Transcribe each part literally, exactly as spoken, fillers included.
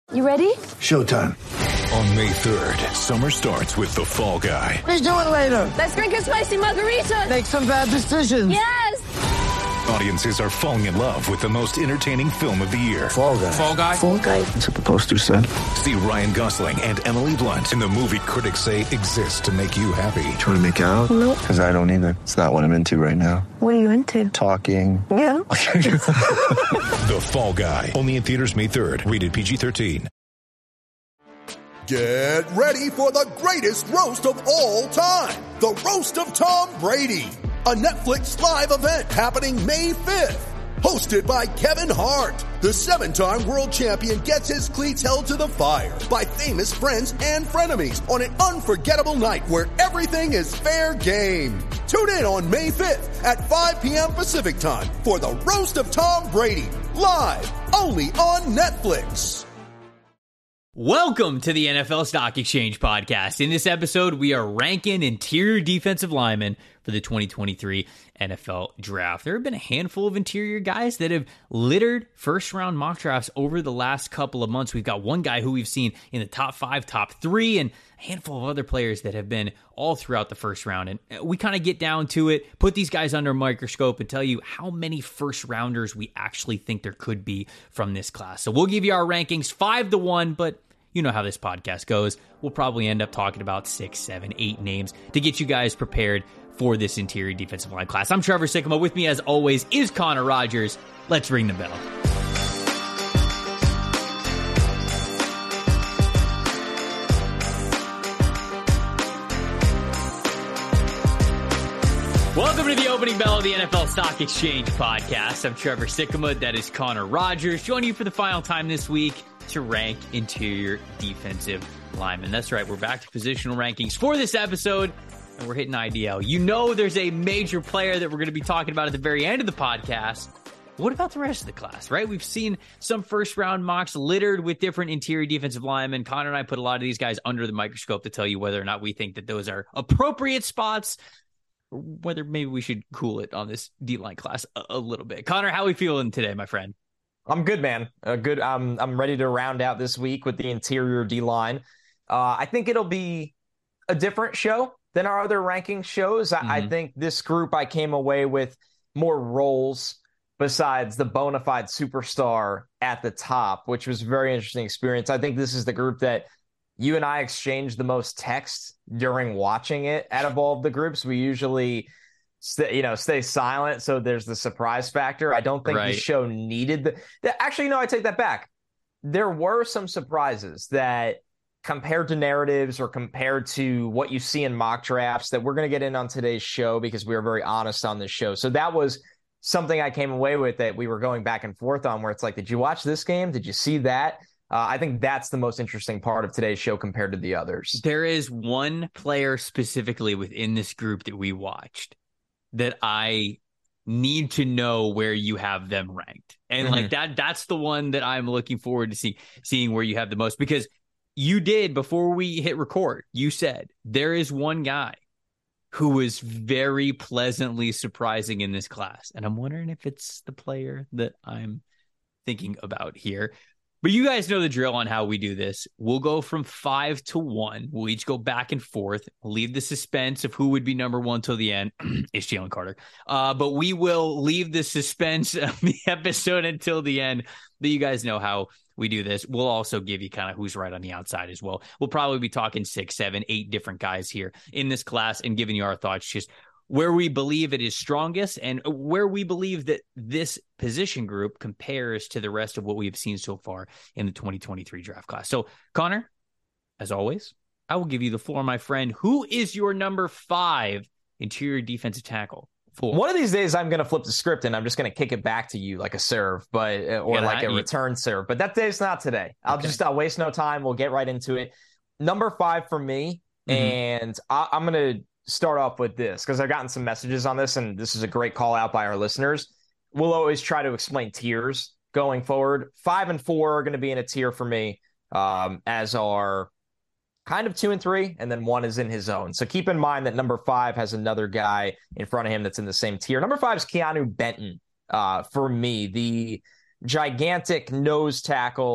You ready? Showtime. On May third, summer starts with The Fall Guy. Let's do it later. Let's drink a spicy margarita. Make some bad decisions. Yes. Audiences are falling in love with the most entertaining film of the year. Fall Guy. Fall Guy. Fall Guy. That's what the poster said. See Ryan Gosling and Emily Blunt in the movie critics say exists to make you happy. Trying to make it out? Nope. Because I don't either. It's not what I'm into right now. What are you into? Talking. Yeah. The Fall Guy. Only in theaters May third. Rated P G thirteen. Get ready for the greatest roast of all time. The Roast of Tom Brady. A Netflix live event happening May fifth. Hosted by Kevin Hart. The seven-time world champion gets his cleats held to the fire by famous friends and frenemies on an unforgettable night where everything is fair game. Tune in on May fifth at five p.m. Pacific time for the Roast of Tom Brady. Live only on Netflix. Welcome to the N F L Stock Exchange Podcast. In this episode, we are ranking interior defensive linemen for the twenty twenty-three N F L Draft. There have been a handful of interior guys that have littered first-round mock drafts over the last couple of months. We've got one guy who we've seen in the top five, top three, and a handful of other players that have been all throughout the first round. And we kind of get down to it, put these guys under a microscope, and tell you how many first-rounders we actually think there could be from this class. So we'll give you our rankings five to one, but you know how this podcast goes. We'll probably end up talking about six, seven, eight names to get you guys prepared for this interior defensive line class. I'm Trevor Sikkema. With me, as always, is Connor Rogers. Let's ring the bell. Welcome to the opening bell of the N F L Stock Exchange Podcast. I'm Trevor Sikkema. That is Connor Rogers. Joining you for the final time this week to rank interior defensive linemen. That's right, we're back to positional rankings for this episode, and we're hitting I D L. You know there's a major player that we're going to be talking about at the very end of the podcast. What about the rest of the class, right? We've seen some first-round mocks littered with different interior defensive linemen. Connor and I put a lot of these guys under the microscope to tell you whether or not we think that those are appropriate spots, or whether maybe we should cool it on this D-line class a, a little bit. Connor, how are we feeling today, my friend? I'm good, man. Uh, good. I'm I'm ready to round out this week with the interior D-line. Uh, I think it'll be a different show than our other ranking shows. I, mm-hmm. I think this group, I came away with more roles besides the bona fide superstar at the top, which was a very interesting experience. I think this is the group that you and I exchanged the most text during watching it out of all of the groups. We usually Stay, you know, stay silent, so there's the surprise factor. I don't think right. the show needed the, the. Actually, no, I take that back. There were some surprises that, compared to narratives or compared to what you see in mock drafts, that we're going to get in on today's show because we are very honest on this show. So that was something I came away with that we were going back and forth on, where it's like, did you watch this game? Did you see that? Uh, I think that's the most interesting part of today's show compared to the others. There is one player specifically within this group that we watched that I need to know where you have them ranked. And mm-hmm. like that, that's the one that I'm looking forward to see, seeing where you have the most, because you did, before we hit record, you said there is one guy who was very pleasantly surprising in this class. And I'm wondering if it's the player that I'm thinking about here. But you guys know the drill on how we do this. We'll go from five to one. We'll each go back and forth. We'll leave the suspense of who would be number one till the end. It's Jalen Carter. Uh, but we will leave the suspense of the episode until the end. But you guys know how we do this. We'll also give you kind of who's right on the outside as well. We'll probably be talking six, seven, eight different guys here in this class and giving you our thoughts, just where we believe it is strongest and where we believe that this position group compares to the rest of what we've seen so far in the twenty twenty-three draft class. So, Connor, as always, I will give you the floor, my friend. Who is your number five interior defensive tackle? For? One of these days, I'm going to flip the script and I'm just going to kick it back to you like a serve, but or yeah, like a you... return serve. But that day's not today. I'll okay. just I'll waste no time. We'll get right into it. Number five for me, mm-hmm. and I, I'm going to start off with this because I've gotten some messages on this, and this is a great call out by our listeners. We'll always try to explain tiers going forward. Five and four are going to be in a tier for me, um, as are kind of two and three, and then one is in his own. So keep in mind that number five has another guy in front of him that's in the same tier. Number five is Keanu Benton uh, for me, the gigantic nose tackle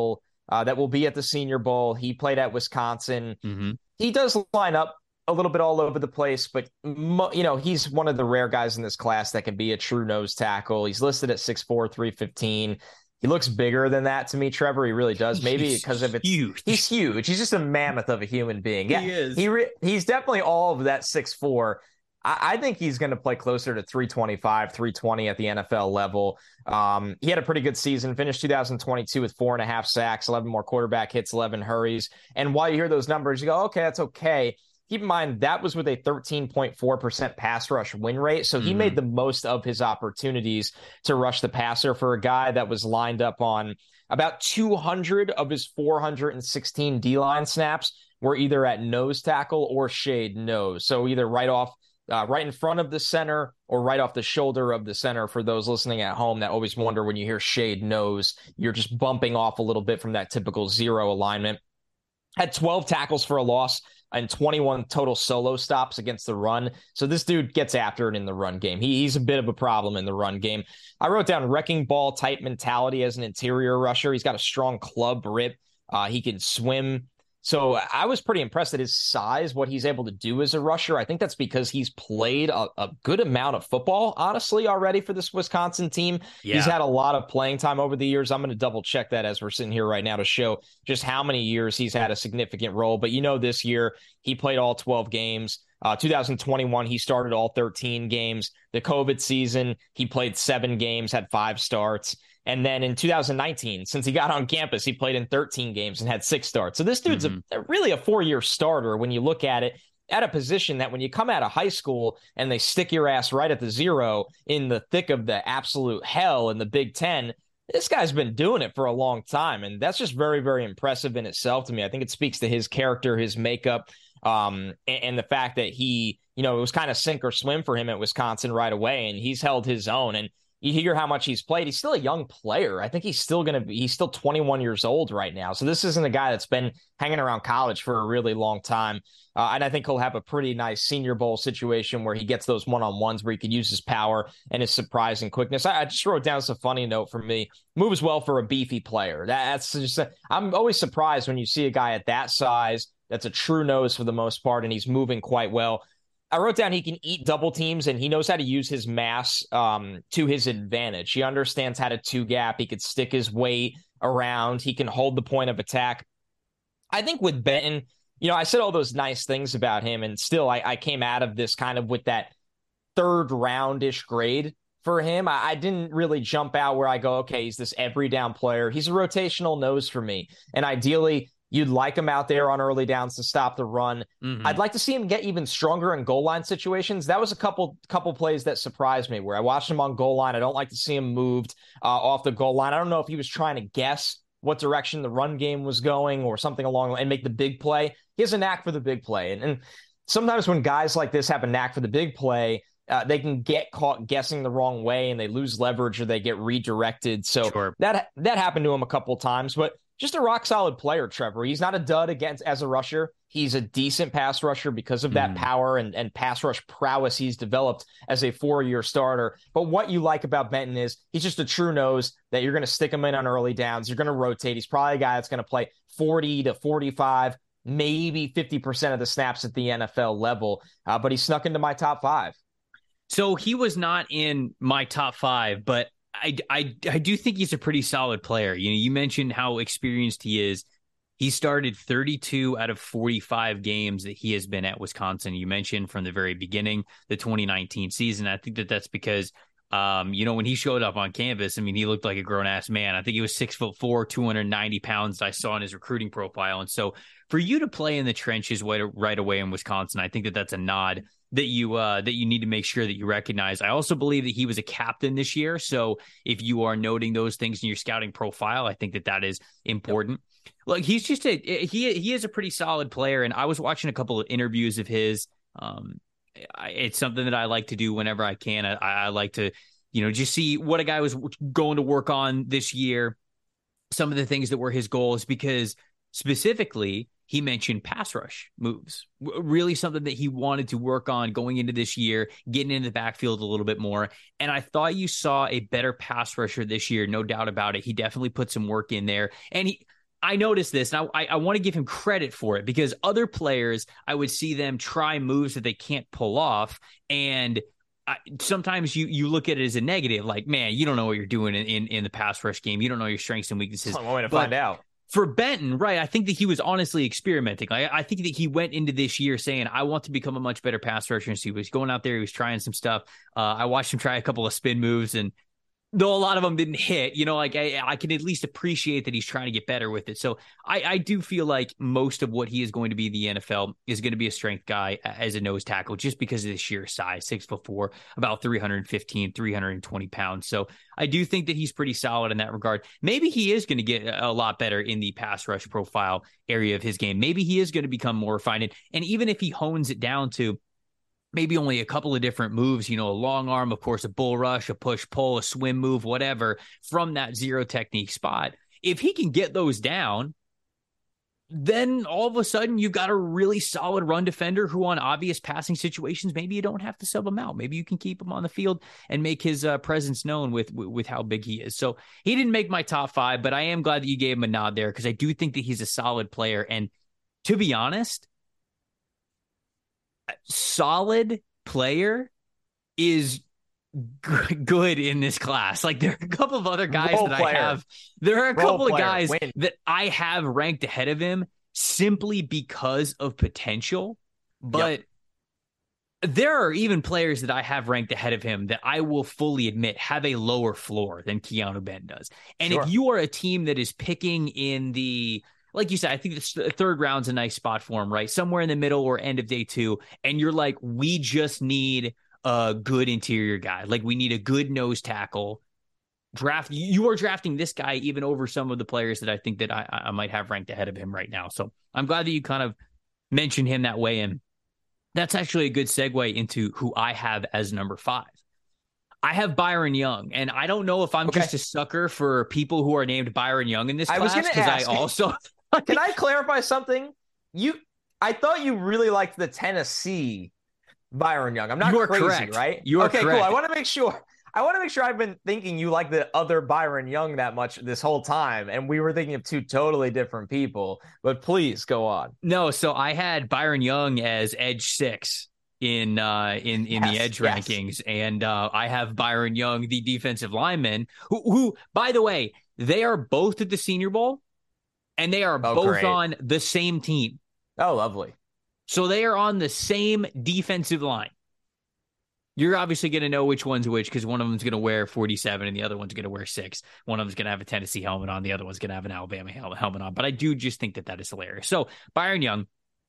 uh, that will be at the Senior Bowl. He played at Wisconsin. Mm-hmm. He does line up a little bit all over the place, but, you know, he's one of the rare guys in this class that can be a true nose tackle. He's listed at six four, three fifteen. He looks bigger than that to me, Trevor. He really does. Maybe because of it's huge. He's huge. He's just a mammoth of a human being. Yeah, he is. He re- he's definitely all of that six four. I, I think he's going to play closer to three twenty-five, three twenty at the N F L level. Um, he had a pretty good season, finished two thousand twenty-two with four and a half sacks, eleven more quarterback hits, eleven hurries. And while you hear those numbers, you go, okay, that's okay. Keep in mind, that was with a thirteen point four percent pass rush win rate. So he mm-hmm. made the most of his opportunities to rush the passer for a guy that was lined up on about two hundred of his four hundred sixteen D-line snaps were either at nose tackle or shade nose. So either right off, uh, right in front of the center or right off the shoulder of the center. For those listening at home that always wonder when you hear shade nose, you're just bumping off a little bit from that typical zero alignment. Had twelve tackles for a loss and twenty-one total solo stops against the run. So this dude gets after it in the run game. He, he's a bit of a problem in the run game. I wrote down wrecking ball type mentality as an interior rusher. He's got a strong club grip. Uh, he can swim. So I was pretty impressed at his size, what he's able to do as a rusher. I think that's because he's played a, a good amount of football, honestly, already for this Wisconsin team. Yeah. He's had a lot of playing time over the years. I'm going to double check that as we're sitting here right now to show just how many years he's had a significant role. But, you know, this year he played all twelve games. Uh, two thousand twenty-one, he started all thirteen games. The COVID season, he played seven games, had five starts. And then in two thousand nineteen, since he got on campus, he played in thirteen games and had six starts. So this dude's mm-hmm. a, a really a four-year starter when you look at it, at a position that when you come out of high school and they stick your ass right at the zero in the thick of the absolute hell in the Big Ten, this guy's been doing it for a long time. And that's just very, very impressive in itself to me. I think it speaks to his character, his makeup, um, and, and the fact that he, you know, it was kind of sink or swim for him at Wisconsin right away, and he's held his own. And you hear how much he's played. He's still a young player. I think he's still going to be, he's still twenty-one years old right now. So this isn't a guy that's been hanging around college for a really long time. Uh, and I think he'll have a pretty nice Senior Bowl situation where he gets those one-on-ones where he could use his power and his surprising quickness. I, I just wrote down some funny note for me. Moves well for a beefy player. That, that's just, a, I'm always surprised when you see a guy at that size that's a true nose for the most part, and he's moving quite well. I wrote down he can eat double teams, and he knows how to use his mass um, to his advantage. He understands how to two-gap. He could stick his weight around. He can hold the point of attack. I think with Benton, you know, I said all those nice things about him, and still I, I came out of this kind of with that third roundish grade for him. I, I didn't really jump out where I go, okay, he's this every down player. He's a rotational nose for me, and ideally – you'd like him out there on early downs to stop the run. Mm-hmm. I'd like to see him get even stronger in goal line situations. That was a couple couple plays that surprised me where I watched him on goal line. I don't like to see him moved uh, off the goal line. I don't know if he was trying to guess what direction the run game was going or something along and make the big play. He has a knack for the big play. And, and sometimes when guys like this have a knack for the big play, uh, they can get caught guessing the wrong way and they lose leverage or they get redirected. So sure. that that happened to him a couple times. But just a rock-solid player, Trevor. He's not a dud against as a rusher. He's a decent pass rusher because of that mm. power and, and pass rush prowess he's developed as a four-year starter. But what you like about Benton is he's just a true nose that you're going to stick him in on early downs. You're going to rotate. He's probably a guy that's going to play forty to forty-five, maybe fifty percent of the snaps at the N F L level. Uh, but he snuck into my top five. So he was not in my top five, but I, I, I do think he's a pretty solid player. You know, you mentioned how experienced he is. He started thirty-two out of forty-five games that he has been at Wisconsin. You mentioned from the very beginning, the twenty nineteen season. I think that that's because, um, you know, when he showed up on campus, I mean, he looked like a grown ass man. I think he was six foot four, two hundred ninety pounds. I saw in his recruiting profile. And so for you to play in the trenches right away in Wisconsin, I think that that's a nod that you uh, that you need to make sure that you recognize. I also believe that he was a captain this year. So if you are noting those things in your scouting profile, I think that that is important. Yep. Look, he's just a he he is a pretty solid player. And I was watching a couple of interviews of his. Um, I, it's something that I like to do whenever I can. I, I like to, you know, just see what a guy was going to work on this year. Some of the things that were his goals, because specifically, he mentioned pass rush moves, really something that he wanted to work on going into this year, getting into the backfield a little bit more. And I thought you saw a better pass rusher this year, no doubt about it. He definitely put some work in there. And he, I noticed this, and I, I want to give him credit for it, because other players, I would see them try moves that they can't pull off, and I, sometimes you you look at it as a negative, like, man, you don't know what you're doing in, in, in the pass rush game. You don't know your strengths and weaknesses. One way to but find out. For Benton, right, I think that he was honestly experimenting. I, I think that he went into this year saying, I want to become a much better pass rusher. And so he was going out there, he was trying some stuff. Uh, I watched him try a couple of spin moves, and though a lot of them didn't hit, you know, like I, I can at least appreciate that he's trying to get better with it. So I, I do feel like most of what he is going to be in the N F L is going to be a strength guy as a nose tackle, just because of the sheer size, six foot four, about three fifteen, three twenty pounds. So I do think that he's pretty solid in that regard. Maybe he is going to get a lot better in the pass rush profile area of his game. Maybe he is going to become more refined. And even if he hones it down to maybe only a couple of different moves, you know, a long arm, of course, a bull rush, a push pull, a swim move, whatever, from that zero technique spot. If he can get those down, then all of a sudden you've got a really solid run defender who, on obvious passing situations, maybe you don't have to sub him out. Maybe you can keep him on the field and make his uh, presence known with, with how big he is. So he didn't make my top five, but I am glad that you gave him a nod there, because I do think that he's a solid player. And to be honest, solid player is g- good in this class. Like, there are a couple of other guys Role that player. I have. There are a Role couple of player. guys Win. that I have ranked ahead of him simply because of potential. But yep. there are even players that I have ranked ahead of him that I will fully admit have a lower floor than Keanu Benton does. And Sure. if you are a team that is picking in the, like you said, I think the third round's a nice spot for him, right? Somewhere in the middle or end of day two. And you're like, we just need a good interior guy. Like, we need a good nose tackle. Draft. You are drafting this guy even over some of the players that I think that I, I might have ranked ahead of him right now. So I'm glad that you kind of mentioned him that way. And that's actually a good segue into who I have as number five. I have Byron Young, and I don't know if I'm okay. just a sucker for people who are named Byron Young in this I class, because I also... Can I clarify something? You, I thought you really liked the Tennessee Byron Young. I'm not you are crazy, correct. right? You are okay, correct. cool. I want to make sure. I want to make sure I've been thinking you like the other Byron Young that much this whole time, and we were thinking of two totally different people. But please go on. No, so I had Byron Young as edge six in uh, in in yes, the edge yes. rankings, and uh, I have Byron Young, the defensive lineman, who, who, by the way, they are both at the Senior Bowl. And they are oh, both great. on the same team. Oh, lovely. So they are on the same defensive line. You're obviously going to know which one's which, because one of them's going to wear forty-seven and the other one's going to wear six. One of them's going to have a Tennessee helmet on. The other one's going to have an Alabama helmet on. But I do just think that that is hilarious. So Byron Young,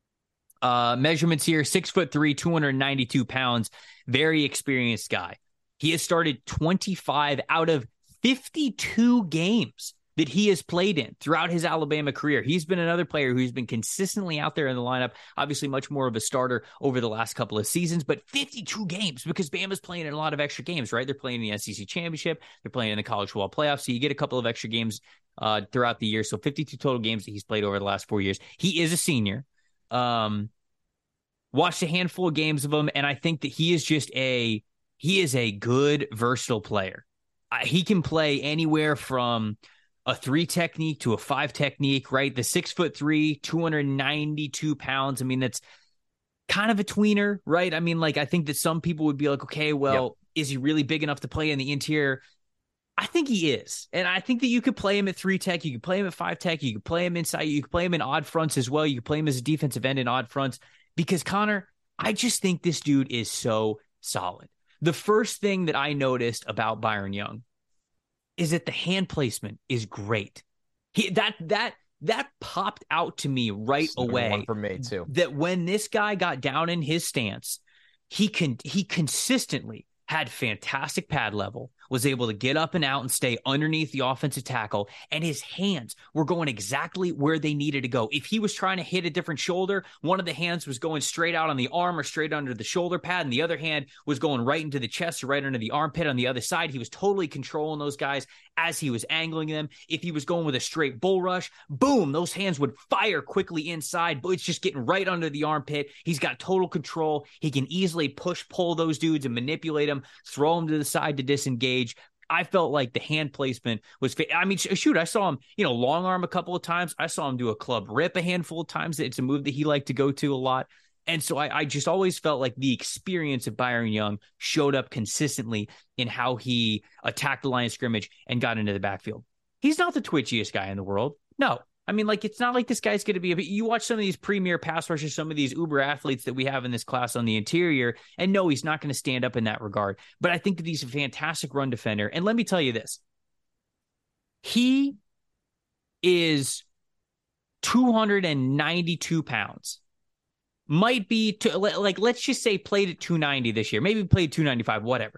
uh, measurements here, six foot three, two ninety-two pounds, very experienced guy. He has started twenty-five out of fifty-two games that he has played in throughout his Alabama career. He's been another player who's been consistently out there in the lineup, obviously much more of a starter over the last couple of seasons, but fifty-two games, because Bama's playing in a lot of extra games, right? They're playing in the S E C championship. They're playing in the college football playoffs. So you get a couple of extra games uh, throughout the year. So fifty-two total games that he's played over the last four years. He is a senior. Um, watched a handful of games of him. And I think that he is just a, he is a good, versatile player. Uh, he can play anywhere from a three technique to a five technique, right? The six foot three, two ninety-two pounds. I mean, that's kind of a tweener, right? I mean, like, I think that some people would be like, okay, well, yep. is he really big enough to play in the interior? I think he is. And I think that you could play him at three tech. You could play him at five tech. You could play him inside. You could play him in odd fronts as well. You could play him as a defensive end in odd fronts, because Connor, I just think this dude is so solid. The first thing that I noticed about Byron Young is that the hand placement is great. He, that that that popped out to me right It's away. One for me too. That when this guy got down in his stance, he can he consistently had fantastic pad level, was able to get up and out and stay underneath the offensive tackle, and his hands were going exactly where they needed to go. If he was trying to hit a different shoulder, one of the hands was going straight out on the arm or straight under the shoulder pad, and the other hand was going right into the chest or right under the armpit on the other side. He was totally controlling those guys as he was angling them. If he was going with a straight bull rush, boom, those hands would fire quickly inside, but it's just getting right under the armpit. He's got total control. He can easily push, pull those dudes and manipulate them, throw them to the side to disengage. I felt like the hand placement was, I mean, shoot, I saw him, you know, long arm a couple of times. I saw him do a club rip a handful of times. It's a move that he liked to go to a lot. And so I, I just always felt like the experience of Byron Young showed up consistently in how he attacked the line of scrimmage and got into the backfield. He's not the twitchiest guy in the world. No. I mean, like, it's not like this guy's going to be a, you watch some of these premier pass rushers, some of these uber athletes that we have in this class on the interior, and no, he's not going to stand up in that regard. But I think that he's a fantastic run defender. And let me tell you this. He is two hundred ninety-two pounds. Might be, to, like, let's just say played at two ninety this year. Maybe played two ninety-five, whatever.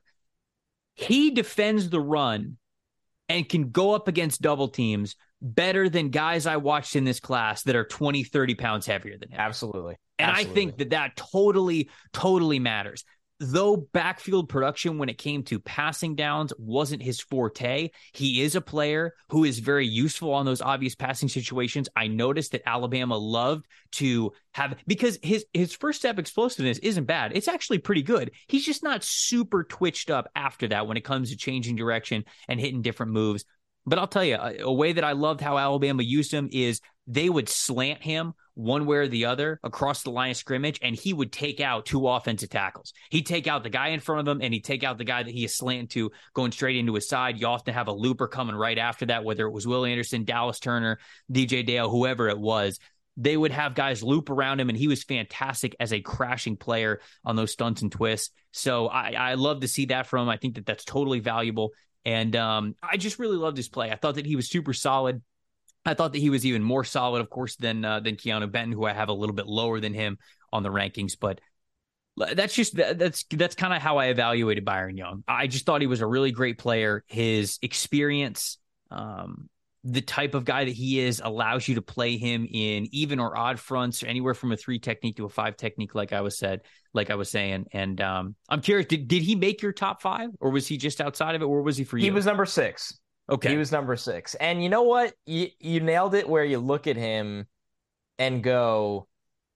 He defends the run and can go up against double teams better than guys I watched in this class that are twenty, thirty pounds heavier than him. Absolutely. And Absolutely. I think that that totally, totally matters. Though backfield production when it came to passing downs wasn't his forte, he is a player who is very useful on those obvious passing situations. I noticed that Alabama loved to have, because his, his first step explosiveness isn't bad. It's actually pretty good. He's just not super twitched up after that when it comes to changing direction and hitting different moves. But I'll tell you, a, a way that I loved how Alabama used him is they would slant him one way or the other across the line of scrimmage, and he would take out two offensive tackles. He'd take out the guy in front of him, and he'd take out the guy that he is slanting to, going straight into his side. You often have a looper coming right after that, whether it was Will Anderson, Dallas Turner, D J Dale, whoever it was. They would have guys loop around him, and he was fantastic as a crashing player on those stunts and twists. So I, I love to see that from him. I think that that's totally valuable. And um, I just really loved his play. I thought that he was super solid. I thought that he was even more solid, of course, than uh, than Keanu Benton, who I have a little bit lower than him on the rankings. But that's just that's that's kind of how I evaluated Byron Young. I just thought he was a really great player. His experience, um, the type of guy that he is, allows you to play him in even or odd fronts, anywhere from a three technique to a five technique, like I was said, like I was saying. And um, I'm curious, did did he make your top five, or was he just outside of it, or was he for you? He was number six. Okay. He was number six. And you know what? You, you nailed it where you look at him and go,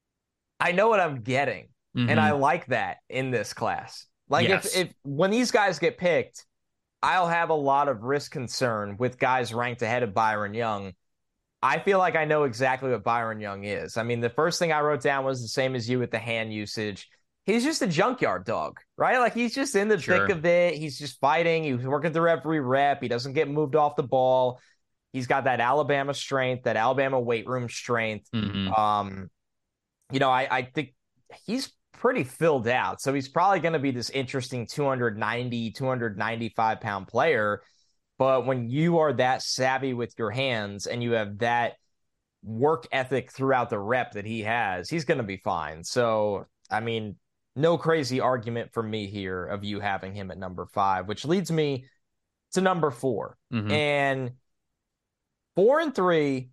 I know what I'm getting. Mm-hmm. And I like that in this class. Like yes. if, if when these guys get picked, I'll have a lot of risk concern with guys ranked ahead of Byron Young. I feel like I know exactly what Byron Young is. I mean, the first thing I wrote down was the same as you with the hand usage. He's just a junkyard dog, right? Like, he's just in the sure. thick of it. He's just fighting. He's working through every rep. He doesn't get moved off the ball. He's got that Alabama strength, that Alabama weight room strength. Mm-hmm. Um, you know, I, I think he's pretty filled out. So he's probably going to be this interesting two ninety, two ninety-five pound player. But when you are that savvy with your hands and you have that work ethic throughout the rep that he has, he's going to be fine. So, I mean, no crazy argument for me here of you having him at number five, which leads me to number four. Mm-hmm. And four and three,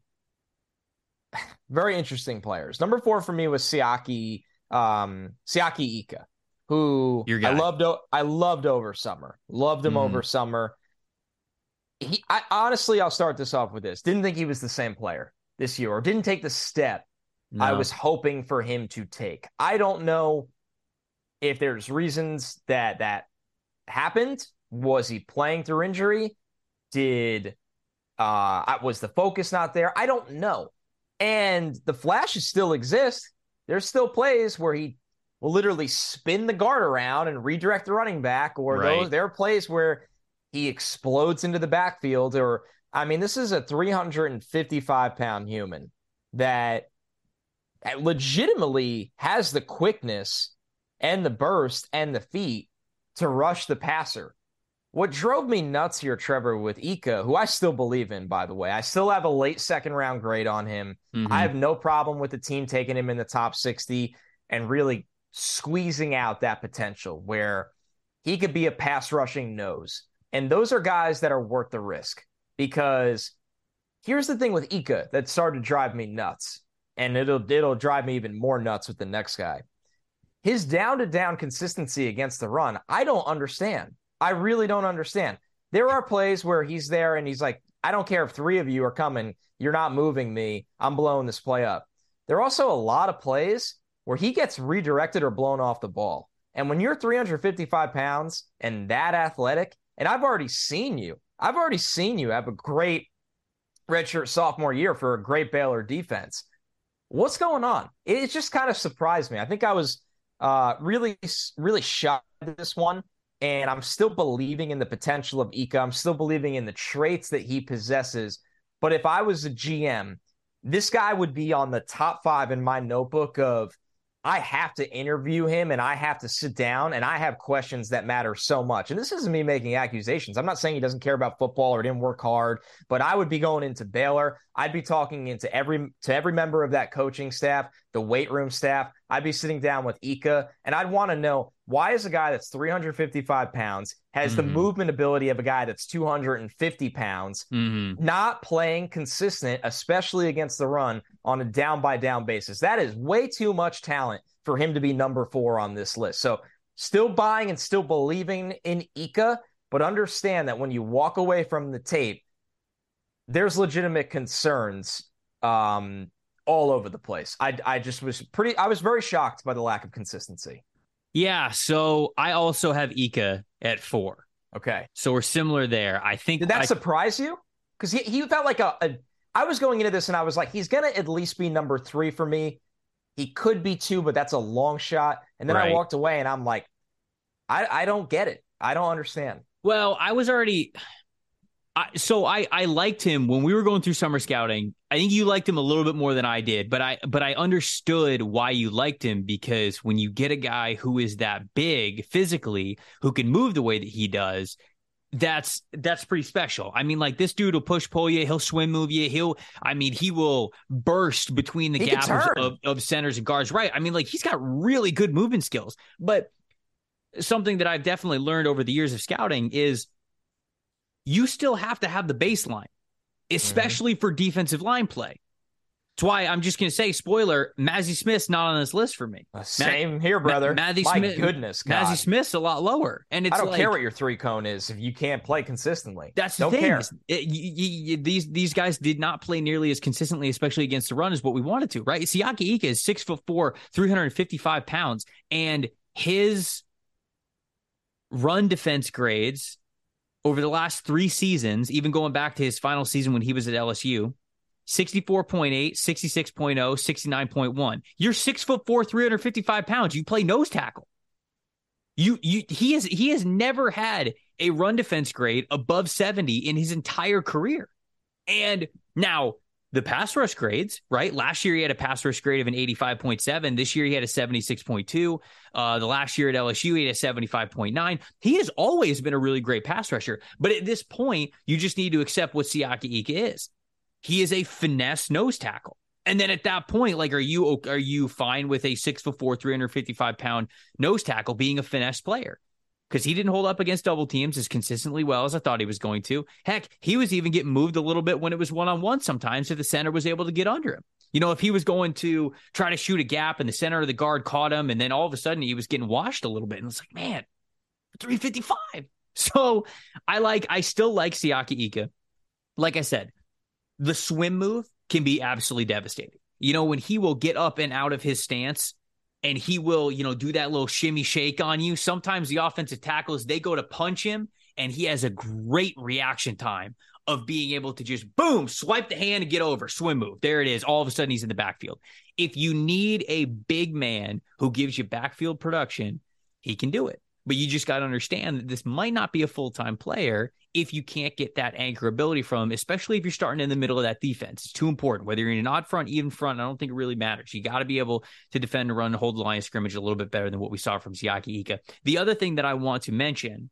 very interesting players. Number four for me was Siaki, um, Siaki Ika, who I loved. I loved over summer. Loved him mm-hmm. over summer. He, I honestly, I'll start this off with this. Didn't think he was the same player this year, or didn't take the step no. I was hoping for him to take. I don't know if there's reasons that that happened. Was he playing through injury? Did uh, was the focus not there? I don't know. And the flashes still exist. There's still plays where he will literally spin the guard around and redirect the running back, or right. those there are plays where he explodes into the backfield. Or, I mean, this is a three hundred fifty-five pound human that legitimately has the quickness and the burst and the feet to rush the passer. What drove me nuts here, Trevor, with Ika, who I still believe in, by the way, I still have a late second round grade on him. Mm-hmm. I have no problem with the team taking him in the top sixty and really squeezing out that potential where he could be a pass rushing nose. And those are guys that are worth the risk, because here's the thing with Ika that started to drive me nuts, and it'll it'll drive me even more nuts with the next guy. His down-to-down consistency against the run, I don't understand. I really don't understand. There are plays where he's there and he's like, I don't care if three of you are coming. You're not moving me. I'm blowing this play up. There are also a lot of plays where he gets redirected or blown off the ball. And when you're three hundred fifty-five pounds and that athletic, And I've already seen you. I've already seen you have a great redshirt sophomore year for a great Baylor defense. What's going on? It just kind of surprised me. I think I was uh, really, really shocked at this one. And I'm still believing in the potential of Ika. I'm still believing in the traits that he possesses. But if I was a G M, this guy would be on the top five in my notebook of I have to interview him and I have to sit down and I have questions that matter so much. And this isn't me making accusations. I'm not saying he doesn't care about football or didn't work hard, but I would be going into Baylor. I'd be talking into every to every member of that coaching staff, the weight room staff. I'd be sitting down with Ika and I'd want to know, why is a guy that's three hundred fifty-five pounds, has mm-hmm. the movement ability of a guy that's two hundred fifty pounds, mm-hmm. not playing consistent, especially against the run on a down-by-down basis? That is way too much talent for him to be number four on this list. So still buying and still believing in Ika, but understand that when you walk away from the tape, there's legitimate concerns um, all over the place. I, I just was pretty, I was very shocked by the lack of consistency. Yeah, so I also have Ika at four. Okay. So we're similar there. I think Did that I, surprise you? Because he, he felt like a, a – I was going into this and I was like, he's going to at least be number three for me. He could be two, but that's a long shot. And then right. I walked away and I'm like, I, I don't get it. I don't understand. Well, I was already – I, so I, I liked him when we were going through summer scouting. I think you liked him a little bit more than I did, but I but I understood why you liked him, because when you get a guy who is that big physically, who can move the way that he does, that's that's pretty special. I mean, like, this dude will push pull you, he'll swim move you, he'll I mean, he will burst between the he gaps of, of centers and guards. Right. I mean, like, he's got really good movement skills. But something that I've definitely learned over the years of scouting is you still have to have the baseline, especially mm-hmm. for defensive line play. That's why I'm just going to say, spoiler, Mazi Smith's not on this list for me. Uh, same Ma- here, brother. Ma- Mazi My Smith, goodness, God. Mazi Smith's a lot lower. And it's I don't like, care what your three cone is if you can't play consistently. That's the don't thing. care. It, you, you, these, these guys did not play nearly as consistently, especially against the run, as what we wanted to, right? Siaki Ika is six foot four, three hundred fifty-five pounds, and his run defense grades over the last three seasons, even going back to his final season when he was at L S U, sixty-four point eight, sixty-six point oh, sixty-nine point one. You're six foot four, three hundred fifty-five pounds. You play nose tackle. You, you, he has, he has never had a run defense grade above seventy in his entire career. And now the pass rush grades, right? Last year he had a pass rush grade of an eighty-five point seven. This year he had a seventy-six point two. Uh, the last year at L S U he had a seventy-five point nine. He has always been a really great pass rusher. But at this point, you just need to accept what Siaki Ika is. He is a finesse nose tackle. And then at that point, like, are you are you fine with a six foot four, three hundred fifty-five pound nose tackle being a finesse player? Because he didn't hold up against double teams as consistently well as I thought he was going to. Heck, he was even getting moved a little bit when it was one-on-one sometimes if the center was able to get under him. You know, if he was going to try to shoot a gap and the center of the guard caught him, and then all of a sudden he was getting washed a little bit. And it's like, man, three fifty-five. So I like, I still like Siaki Ika. Like I said, the swim move can be absolutely devastating. You know, when he will get up and out of his stance, and he will, you know, do that little shimmy shake on you. Sometimes the offensive tackles, they go to punch him, and he has a great reaction time of being able to just, boom, swipe the hand and get over, swim move. There it is. All of a sudden, he's in the backfield. If you need a big man who gives you backfield production, he can do it. But you just got to understand that this might not be a full-time player if you can't get that anchor ability from him, especially if you're starting in the middle of that defense. It's too important. Whether you're in an odd front, even front, I don't think it really matters. You got to be able to defend and run and hold the line of scrimmage a little bit better than what we saw from Siaki Ika. The other thing that I want to mention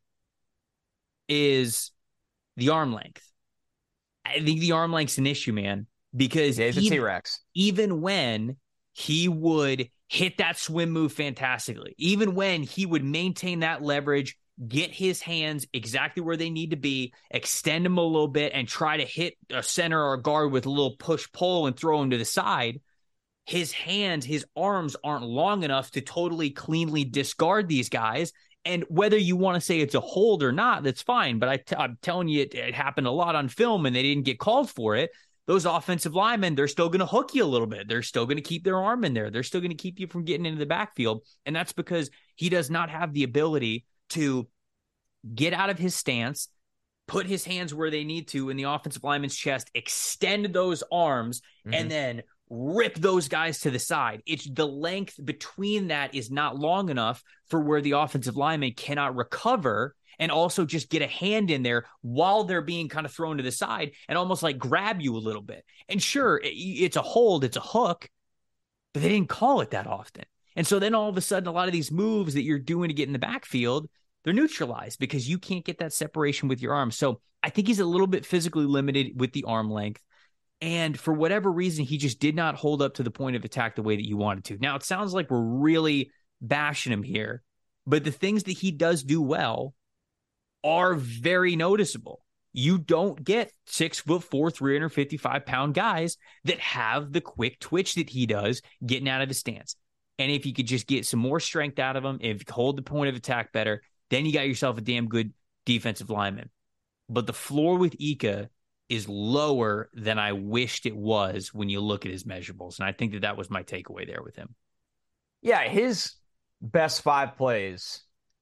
is the arm length. I think the arm length's an issue, man, because yeah, he's even, a T-Rex. even when he would hit that swim move fantastically, even when he would maintain that leverage, get his hands exactly where they need to be, extend them a little bit, and try to hit a center or a guard with a little push-pull and throw him to the side, his hands, his arms aren't long enough to totally cleanly discard these guys. And whether you want to say it's a hold or not, that's fine. But I t- I'm telling you, it, it happened a lot on film, and they didn't get called for it. Those offensive linemen, they're still going to hook you a little bit. They're still going to keep their arm in there. They're still going to keep you from getting into the backfield. And that's because he does not have the ability to get out of his stance, put his hands where they need to in the offensive lineman's chest, extend those arms, mm-hmm. and then rip those guys to the side. It's the length between that is not long enough for where the offensive lineman cannot recover and also just get a hand in there while they're being kind of thrown to the side and almost like grab you a little bit. And sure, it's a hold, it's a hook, but they didn't call it that often. And so then all of a sudden, a lot of these moves that you're doing to get in the backfield, they're neutralized because you can't get that separation with your arms. So I think he's a little bit physically limited with the arm length. And for whatever reason, he just did not hold up to the point of attack the way that you wanted to. Now, it sounds like we're really bashing him here, but the things that he does do well are very noticeable. You don't get six foot four, three hundred fifty-five pound guys that have the quick twitch that he does getting out of his stance. And if you could just get some more strength out of him, if you hold the point of attack better, then you got yourself a damn good defensive lineman. But the floor with Ika is lower than I wished it was when you look at his measurables. And I think that that was my takeaway there with him. Yeah, his best five plays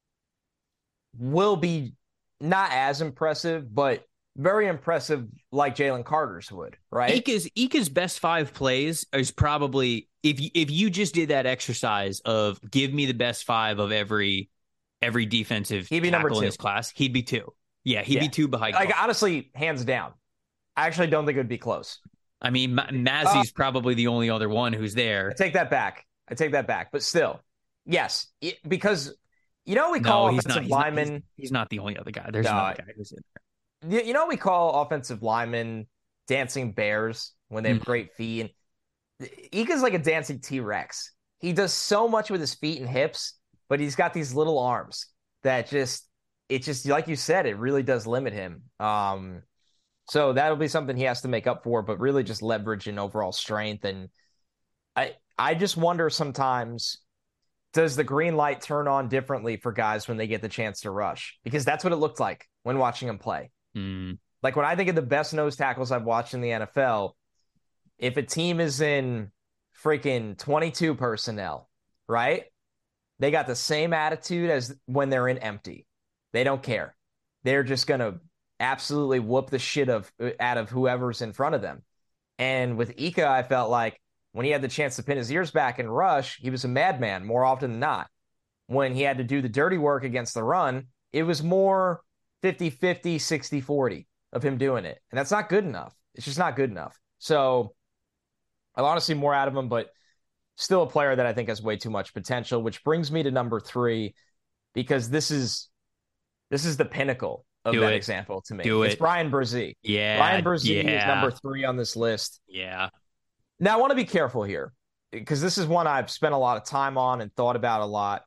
will be not as impressive, but very impressive like Jalen Carter's would, right? Ika's, Ika's best five plays is probably, if you, if you just did that exercise of give me the best five of every every defensive he'd be tackle number two. in this class, he'd be two. Yeah, he'd yeah. be two behind. Like, honestly, hands down. I actually don't think it would be close. I mean, Ma- Mazzy's uh, probably the only other one who's there. I take that back. I take that back. But still, yes, it, because you know we call no, offensive he's linemen. Not, he's, he's not the only other guy. There's no, another guy who's in there. You know we call offensive linemen dancing bears when they have mm-hmm. great feet. And Ika's like a dancing T-Rex. He does so much with his feet and hips, but he's got these little arms that just, it just, like you said, it really does limit him. Um, so that'll be something he has to make up for, but really just leverage and overall strength. And I, I just wonder sometimes, does the green light turn on differently for guys when they get the chance to rush? Because that's what it looked like when watching him play. Mm. Like when I think of the best nose tackles I've watched in the N F L, if a team is in freaking twenty-two personnel, right? They got the same attitude as when they're in empty. They don't care. They're just going to absolutely whoop the shit of out of whoever's in front of them. And with Ika, I felt like when he had the chance to pin his ears back and rush, he was a madman more often than not. When he had to do the dirty work against the run, it was more fifty-fifty, sixty-forty of him doing it. And that's not good enough. It's just not good enough. So I want to see more out of him, but still a player that I think has way too much potential, which brings me to number three, because this is this is the pinnacle of Do that it. example to me. Do it's it. Bryan Bresee. Yeah. Bryan Bresee yeah. is number three on this list. Yeah. Now, I want to be careful here because this is one I've spent a lot of time on and thought about a lot.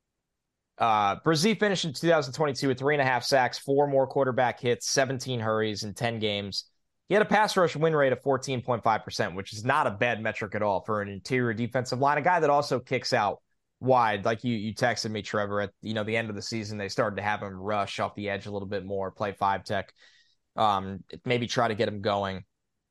Uh, Bresee finished in two thousand twenty-two with three and a half sacks, four more quarterback hits, seventeen hurries in ten games. He had a pass rush win rate of fourteen point five percent, which is not a bad metric at all for an interior defensive line. A guy that also kicks out wide, like you you texted me, Trevor, at you know the end of the season, they started to have him rush off the edge a little bit more, play five tech, um, maybe try to get him going.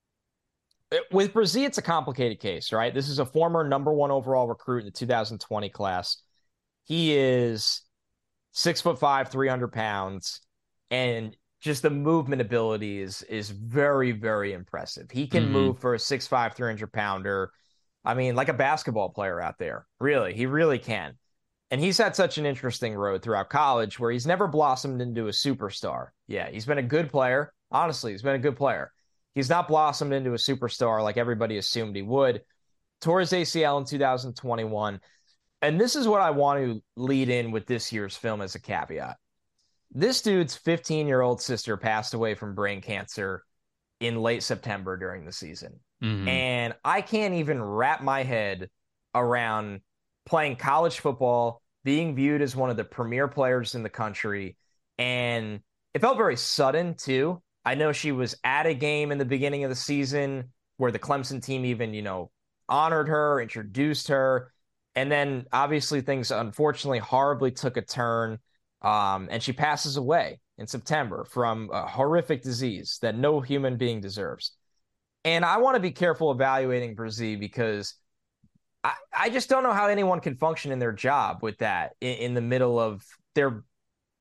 With Bresee, it's a complicated case, right? This is a former number one overall recruit in the two thousand twenty class. He is six foot five, three hundred pounds, and just the movement ability is is very, very impressive. He can mm-hmm. move for a six five, three hundred pounder. I mean, like a basketball player out there. Really, he really can. And he's had such an interesting road throughout college where he's never blossomed into a superstar. Yeah, he's been a good player. Honestly, he's been a good player. He's not blossomed into a superstar like everybody assumed he would. Tore his A C L in two thousand twenty-one. And this is what I want to lead in with this year's film as a caveat. This dude's fifteen-year-old sister passed away from brain cancer in late September during the season. Mm-hmm. And I can't even wrap my head around playing college football, being viewed as one of the premier players in the country. And it felt very sudden, too. I know she was at a game in the beginning of the season where the Clemson team even, you know, honored her, introduced her. And then obviously things unfortunately horribly took a turn. Um, and she passes away in September from a horrific disease that no human being deserves. And I want to be careful evaluating Bresee because I, I just don't know how anyone can function in their job with that in, in the middle of their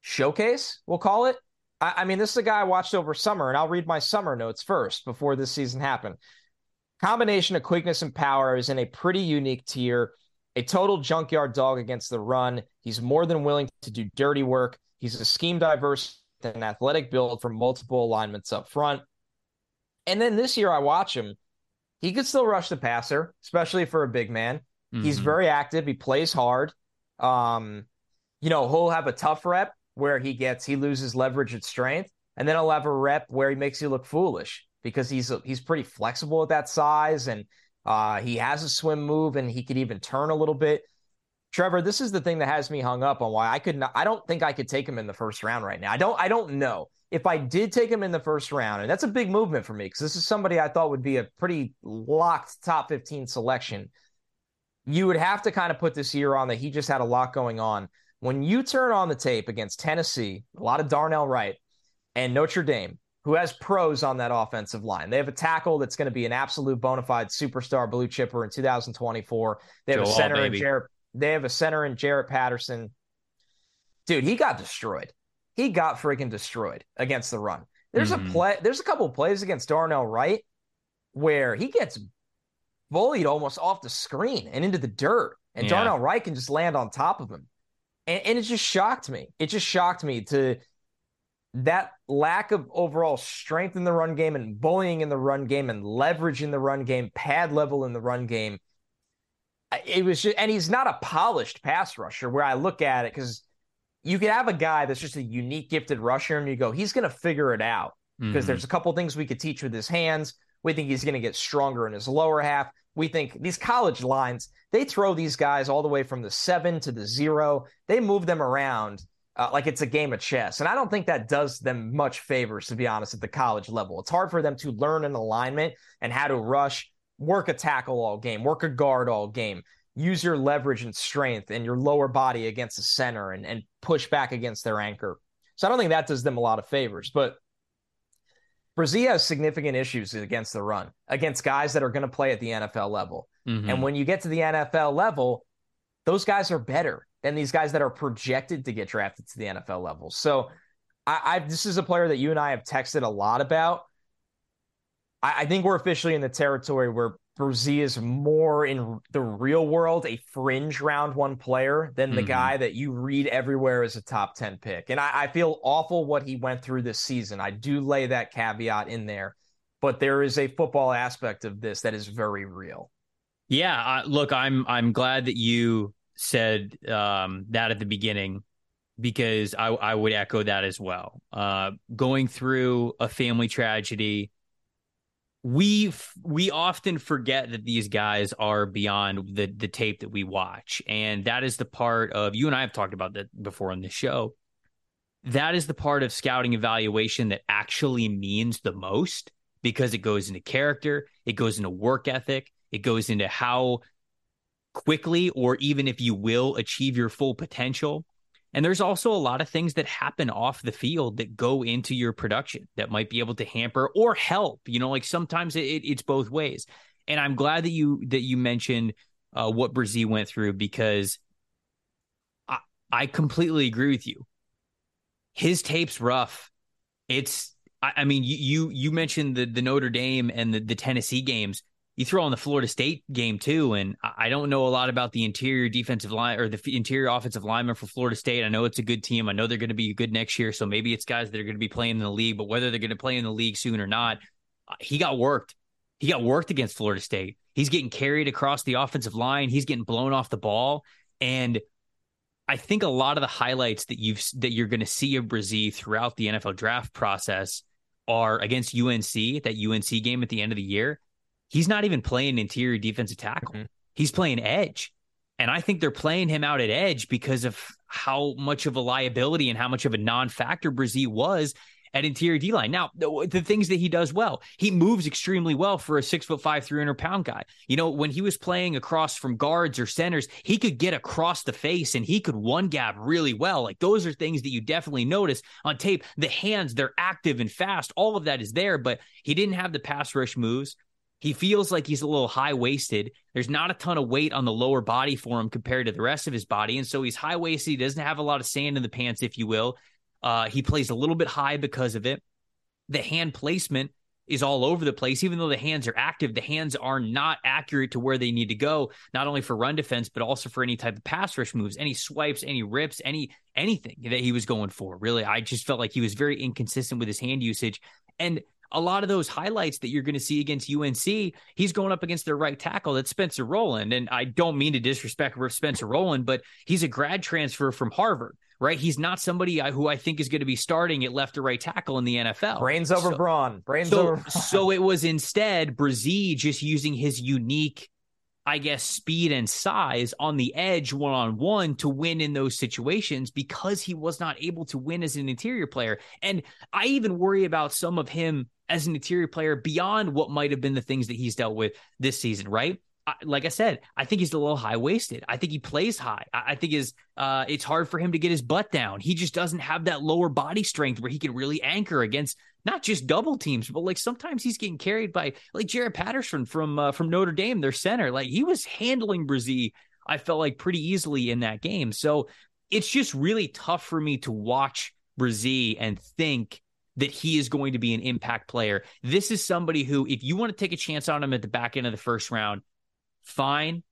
showcase, we'll call it. I, I mean, this is a guy I watched over summer, and I'll read my summer notes first before this season happened. Combination of quickness and power is in a pretty unique tier. A total junkyard dog against the run. He's more than willing to do dirty work. He's a scheme diverse and athletic build for multiple alignments up front. And then this year I watch him. He could still rush the passer, especially for a big man. Mm-hmm. He's very active. He plays hard. Um, you know, he'll have a tough rep where he gets, he loses leverage and strength. And then he'll have a rep where he makes you look foolish because he's, he's pretty flexible at that size. And uh, he has a swim move and he could even turn a little bit. Trevor, this is the thing that has me hung up on why I could not, I don't think I could take him in the first round right now. I don't, I don't know. If I did take him in the first round, and that's a big movement for me because this is somebody I thought would be a pretty locked top fifteen selection, you would have to kind of put this year on that he just had a lot going on. When you turn on the tape against Tennessee, a lot of Darnell Wright, and Notre Dame, who has pros on that offensive line. They have a tackle that's going to be an absolute bona fide superstar blue chipper in two thousand twenty-four. They have Joe a center All, in Jarrett. They have a center in Jarrett Patterson. Dude, he got destroyed. He got freaking destroyed against the run. There's mm-hmm. a play. There's a couple of plays against Darnell Wright where he gets bullied almost off the screen and into the dirt, and yeah. Darnell Wright can just land on top of him. And, and it just shocked me. It just shocked me to that lack of overall strength in the run game and bullying in the run game and leverage in the run game, pad level in the run game. It was just, and he's not a polished pass rusher where I look at it because you could have a guy that's just a unique, gifted rusher, and you go, he's going to figure it out because mm-hmm. there's a couple things we could teach with his hands. We think he's going to get stronger in his lower half. We think these college lines, they throw these guys all the way from the seven to the zero. They move them around uh, like it's a game of chess. And I don't think that does them much favors, to be honest, at the college level. It's hard for them to learn an alignment and how to rush, work a tackle all game, work a guard all game. Use your leverage and strength and your lower body against the center and, and push back against their anchor. So I don't think that does them a lot of favors. But Bresee has significant issues against the run, against guys that are going to play at the N F L level. Mm-hmm. And when you get to the N F L level, those guys are better than these guys that are projected to get drafted to the N F L level. So I, I this is a player that you and I have texted a lot about. I, I think we're officially in the territory where Bresee is more in the real world a fringe round one player than the mm-hmm. guy that you read everywhere as a top ten pick. And I, I feel awful what he went through this season. I do lay that caveat in there, but there is a football aspect of this that is very real. Yeah, uh, look, I'm I'm glad that you said um, that at the beginning because I, I would echo that as well. Uh, going through a family tragedy, we we often forget that these guys are beyond the the tape that we watch, and that is the part of, you and I have talked about that before on the show, that is the part of scouting evaluation that actually means the most because it goes into character, it goes into work ethic, it goes into how quickly or even if you will achieve your full potential. And there's also a lot of things that happen off the field that go into your production that might be able to hamper or help. You know, like sometimes it, it's both ways. And I'm glad that you that you mentioned uh, what Bresee went through because I, I completely agree with you. His tape's rough. It's I, I mean, you you you mentioned the the Notre Dame and the, the Tennessee games. You throw on the Florida State game too, and I don't know a lot about the interior defensive line or the interior offensive lineman for Florida State. I know it's a good team. I know they're going to be good next year, so maybe it's guys that are going to be playing in the league, but whether they're going to play in the league soon or not, he got worked. He got worked against Florida State. He's getting carried across the offensive line. He's getting blown off the ball, and I think a lot of the highlights that you've that you're going to see of Bresee throughout the N F L draft process are against U N C, that U N C game at the end of the year. He's not even playing interior defensive tackle. Mm-hmm. He's playing edge. And I think they're playing him out at edge because of how much of a liability and how much of a non-factor Bresee was at interior D-line. Now, the, the things that he does well, he moves extremely well for a six foot five, three hundred pound guy. You know, when he was playing across from guards or centers, he could get across the face and he could one gap really well. Like those are things that you definitely notice on tape. The hands, they're active and fast. All of that is there, but he didn't have the pass rush moves. He feels like he's a little high-waisted. There's not a ton of weight on the lower body for him compared to the rest of his body, and so he's high-waisted. He doesn't have a lot of sand in the pants, if you will. Uh, he plays a little bit high because of it. The hand placement is all over the place. Even though the hands are active, the hands are not accurate to where they need to go, not only for run defense, but also for any type of pass rush moves, any swipes, any rips, any anything that he was going for. Really, I just felt like he was very inconsistent with his hand usage. And a lot of those highlights that you're going to see against U N C, he's going up against their right tackle, that's Spencer Rowland. And I don't mean to disrespect Spencer Rowland, but he's a grad transfer from Harvard, right? He's not somebody I, who I think is going to be starting at left or right tackle in the N F L. Brains over so, brawn. Brains so, over brawn. So it was instead Bresee just using his unique, I guess, speed and size on the edge one-on-one to win in those situations because he was not able to win as an interior player. And I even worry about some of him as an interior player beyond what might have been the things that he's dealt with this season, right? I, like I said, I think he's a little high-waisted. I think he plays high. I, I think his, uh, it's hard for him to get his butt down. He just doesn't have that lower body strength where he can really anchor against not just double teams, but like sometimes he's getting carried by like Jaret Patterson from uh, from Notre Dame, their center. Like he was handling Bresee, I felt like pretty easily in that game. So it's just really tough for me to watch Bresee and think that he is going to be an impact player. This is somebody who, if you want to take a chance on him at the back end of the first round, fine.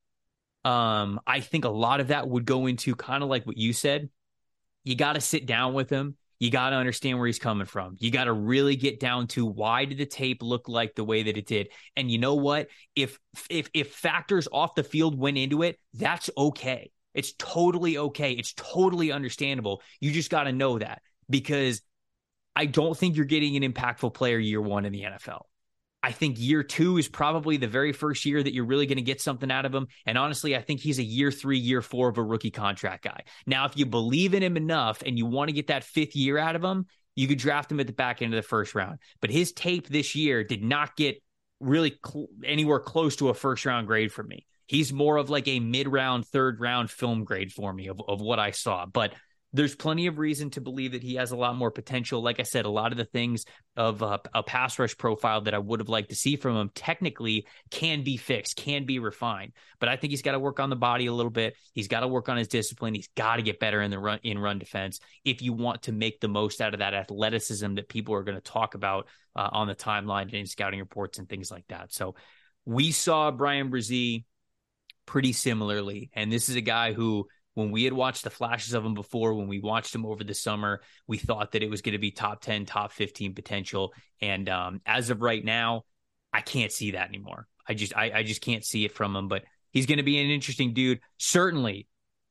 Um, I think a lot of that would go into kind of like what you said. You got to sit down with him. You got to understand where he's coming from. You got to really get down to why did the tape look like the way that it did? And you know what? If if if factors off the field went into it, that's okay. It's totally okay. It's totally understandable. You just got to know that, because I don't think you're getting an impactful player year one in the N F L. I think year two is probably the very first year that you're really going to get something out of him. And honestly, I think he's a year three, year four of a rookie contract guy. Now, if you believe in him enough and you want to get that fifth year out of him, you could draft him at the back end of the first round. But his tape this year did not get really cl- anywhere close to a first round grade for me. He's more of like a mid-round, third round film grade for me of, of what I saw. But there's plenty of reason to believe that he has a lot more potential. Like I said, a lot of the things of a, a pass rush profile that I would have liked to see from him technically can be fixed, can be refined. But I think he's got to work on the body a little bit. He's got to work on his discipline. He's got to get better in the run in run defense if you want to make the most out of that athleticism that people are going to talk about uh, on the timeline and in scouting reports and things like that. So we saw Bryan Bresee pretty similarly. And this is a guy who, when we had watched the flashes of him before, when we watched him over the summer, we thought that it was going to be top ten, top fifteen potential. And um, as of right now, I can't see that anymore. I just, I, I just can't see it from him, but he's going to be an interesting dude. Certainly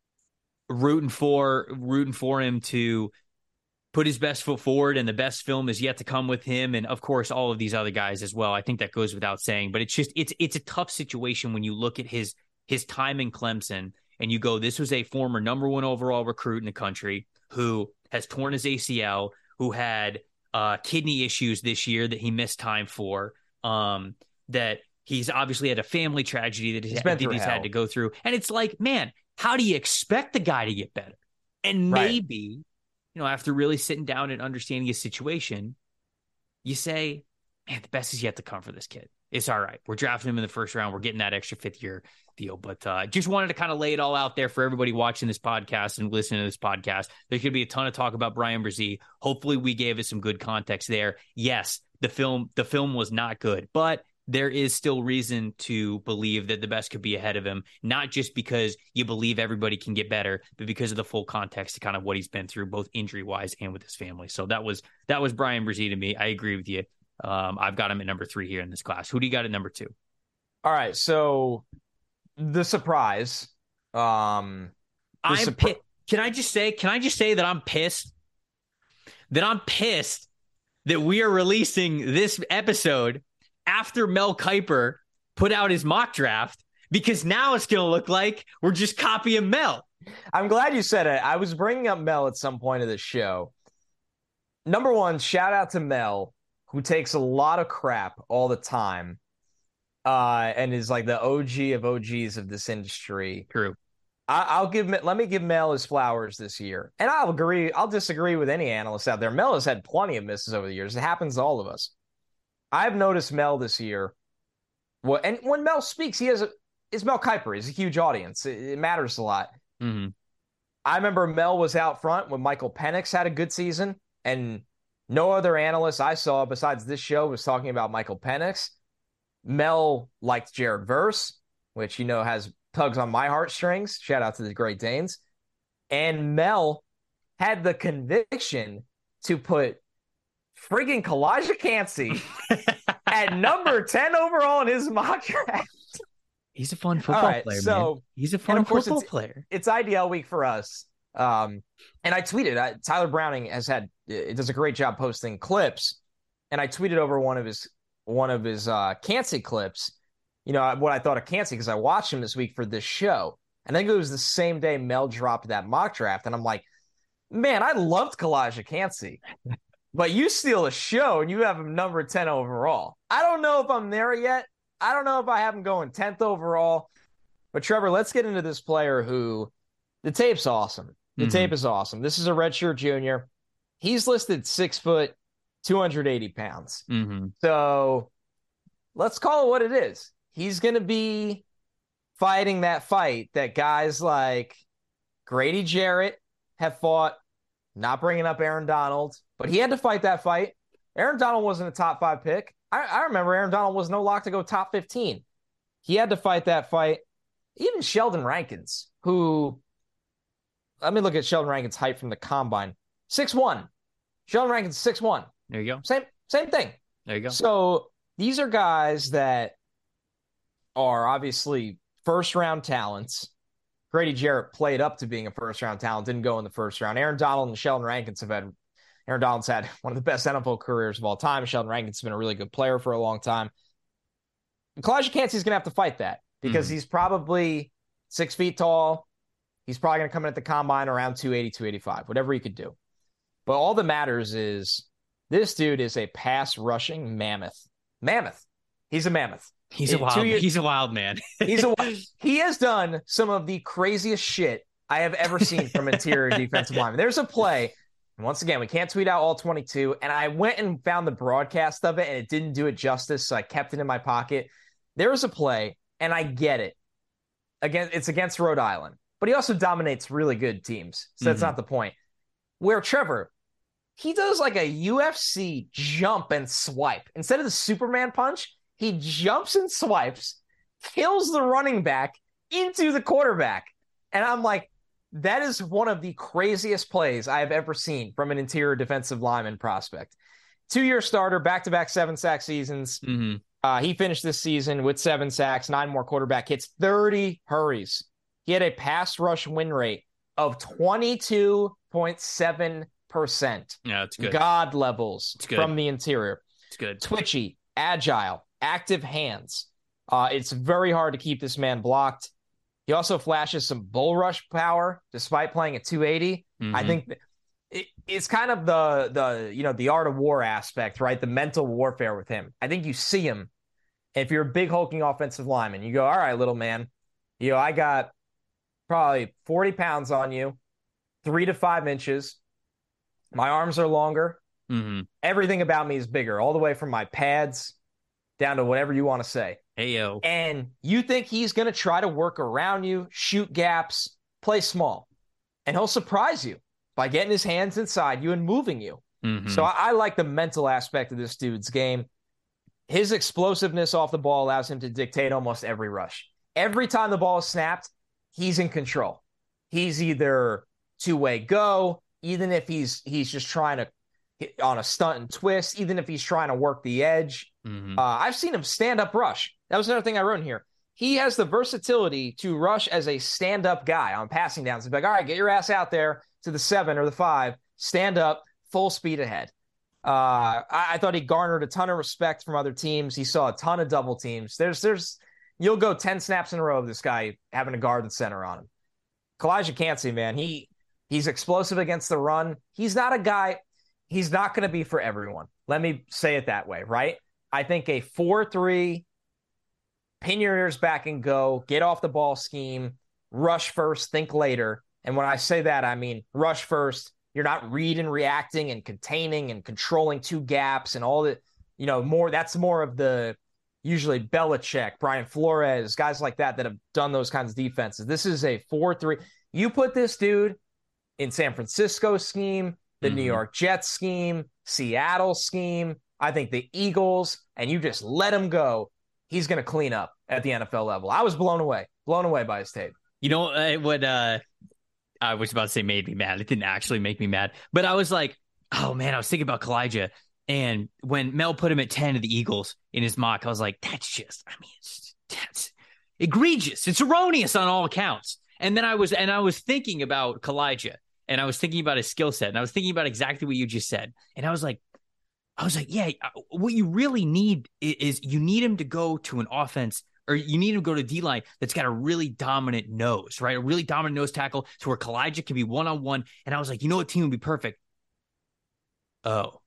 rooting for, rooting for him to put his best foot forward, and the best film is yet to come with him. And of course, all of these other guys as well. I think that goes without saying, but it's just, it's, it's a tough situation when you look at his, his time in Clemson and you go, this was a former number one overall recruit in the country who has torn his A C L, who had uh, kidney issues this year that he missed time for, um, that he's obviously had a family tragedy that he's, that he's had to go through. And it's like, man, how do you expect the guy to get better? And maybe, right. you know, after really sitting down and understanding his situation, you say, man, the best is yet to come for this kid. It's all right. We're drafting him in the first round. We're getting that extra fifth year deal. But I uh, just wanted to kind of lay it all out there for everybody watching this podcast and listening to this podcast. There could be a ton of talk about Bryan Bresee. Hopefully we gave it some good context there. Yes, the film, the film was not good, but there is still reason to believe that the best could be ahead of him, not just because you believe everybody can get better, but because of the full context to kind of what he's been through, both injury wise and with his family. So that was, that was Bryan Bresee to me. I agree with you. Um, I've got him at number three here in this class. Who do you got at number two? All right. So the surprise. Um, the I'm surpri- pissed. Can I just say, can I just say that I'm pissed that I'm pissed that we are releasing this episode after Mel Kiper put out his mock draft, because now it's going to look like we're just copying Mel. I'm glad you said it. I was bringing up Mel at some point of the show. Number one, shout out to Mel, who takes a lot of crap all the time uh, and is like the O G of O Gs of this industry. True. I, I'll give let me give Mel his flowers this year. And I'll agree. I'll disagree with any analyst out there. Mel has had plenty of misses over the years. It happens to all of us. I've noticed Mel this year. Well, and when Mel speaks, he has a, it's Mel Kiper. He's a huge audience. It, it matters a lot. Mm-hmm. I remember Mel was out front when Michael Penix had a good season, and no other analyst I saw besides this show was talking about Michael Penix. Mel liked Jared Verse, which, you know, has tugs on my heartstrings. Shout out to the Great Danes. And Mel had the conviction to put friggin' Kalijah Kancey at number ten overall in his mock draft. He's a fun football right, player, so, man. He's a fun football it's, player. It's I D L week for us. Um, and I tweeted, I, Tyler Browning has had, it does a great job posting clips. And I tweeted over one of his, one of his uh, Kancey clips, you know, what I thought of Kancey, because I watched him this week for this show. And I think it was the same day Mel dropped that mock draft. And I'm like, man, I loved Kalijah Kancey. But you steal a show and you have him number ten overall. I don't know if I'm there yet. I don't know if I have him going tenth overall. But Trevor, let's get into this player who the tape's awesome. The mm-hmm. tape is awesome. This is a redshirt junior. He's listed six foot, two hundred eighty pounds. Mm-hmm. So let's call it what it is. He's going to be fighting that fight that guys like Grady Jarrett have fought, not bringing up Aaron Donald, but he had to fight that fight. Aaron Donald wasn't a top five pick. I, I remember Aaron Donald was no lock to go top fifteen. He had to fight that fight. Even Sheldon Rankins, who, let me look at Sheldon Rankins' height from the combine. six one. Sheldon Rankins, six one. There you go. Same, same thing. There you go. So these are guys that are obviously first-round talents. Grady Jarrett played up to being a first-round talent, didn't go in the first round. Aaron Donald and Sheldon Rankins have had Aaron Donald's had one of the best N F L careers of all time. Sheldon Rankins has been a really good player for a long time. Kalijah Kancey's going to have to fight that because mm-hmm. he's probably six feet tall. He's probably going to come in at the combine around two eighty, two eighty-five, whatever he could do. But all that matters is this dude is a pass rushing mammoth. Mammoth. He's a mammoth. He's a wild. Years, he's a wild man. he's a. He has done some of the craziest shit I have ever seen from interior defensive linemen. There's a play, and once again, we can't tweet out all twenty-two. And I went and found the broadcast of it, and it didn't do it justice, so I kept it in my pocket. There was a play, and I get it. Again, it's against Rhode Island, but he also dominates really good teams, so that's mm-hmm. not the point. Where Trevor, he does like a U F C jump and swipe instead of the Superman punch. He jumps and swipes, kills the running back into the quarterback. And I'm like, that is one of the craziest plays I have ever seen from an interior defensive lineman prospect. Two-year starter, back-to-back seven-sack seasons. Mm-hmm. Uh, he finished this season with seven sacks, nine more quarterback hits, thirty hurries. He had a pass rush win rate of twenty-two point seven percent. Yeah, it's good. God levels from the interior. It's good. Twitchy, agile, active hands. Uh, it's very hard to keep this man blocked. He also flashes some bull rush power despite playing at two eighty. Mm-hmm. I think it, it's kind of the, the, you know, the art of war aspect, right? The mental warfare with him. I think you see him. If you're a big hulking offensive lineman, you go, all right, little man, you know, I got probably forty pounds on you, three to five inches. My arms are longer. Mm-hmm. Everything about me is bigger, all the way from my pads down to whatever you want to say. Hey, yo. And you think he's going to try to work around you, shoot gaps, play small. And he'll surprise you by getting his hands inside you and moving you. Mm-hmm. So I, I like the mental aspect of this dude's game. His explosiveness off the ball allows him to dictate almost every rush. Every time the ball is snapped, he's in control. He's either two-way go, even if he's he's just trying to hit on a stunt and twist, even if he's trying to work the edge. Mm-hmm. Uh, I've seen him stand up rush. That was another thing I wrote in here. He has the versatility to rush as a stand-up guy on passing downs. He's like, all right, get your ass out there to the seven or the five, stand up, full speed ahead. Uh, I, I thought he garnered a ton of respect from other teams. He saw a ton of double teams. There's, there's, you'll go ten snaps in a row of this guy having a guard and center on him. Kalijah Kancey, man, he he's explosive against the run. He's not a guy. He's not going to be for everyone. Let me say it that way, right? I think a four three, pin your ears back and go, get off the ball scheme, rush first, think later. And when I say that, I mean rush first. You're not reading, reacting, and containing and controlling two gaps and all that. You know, more. That's more of the usually Belichick, Brian Flores, guys like that that have done those kinds of defenses. This is a four three. You put this dude in San Francisco scheme, the mm-hmm. New York Jets scheme, Seattle scheme, I think the Eagles, and you just let him go, he's going to clean up at the N F L level. I was blown away, blown away by his tape. You know what uh, I was about to say made me mad. It didn't actually make me mad. But I was like, oh, man, I was thinking about Kalijah. And when Mel put him at ten to the Eagles in his mock, I was like, that's just, I mean, it's, that's egregious. It's erroneous on all accounts. And then I was, and I was thinking about Kalijah, and I was thinking about his skill set, and I was thinking about exactly what you just said. And I was like, I was like, yeah, what you really need is you need him to go to an offense, or you need him to go to D-line that's got a really dominant nose, right? A really dominant nose tackle to where Kalijah can be one-on-one. And I was like, you know what team would be perfect? Oh,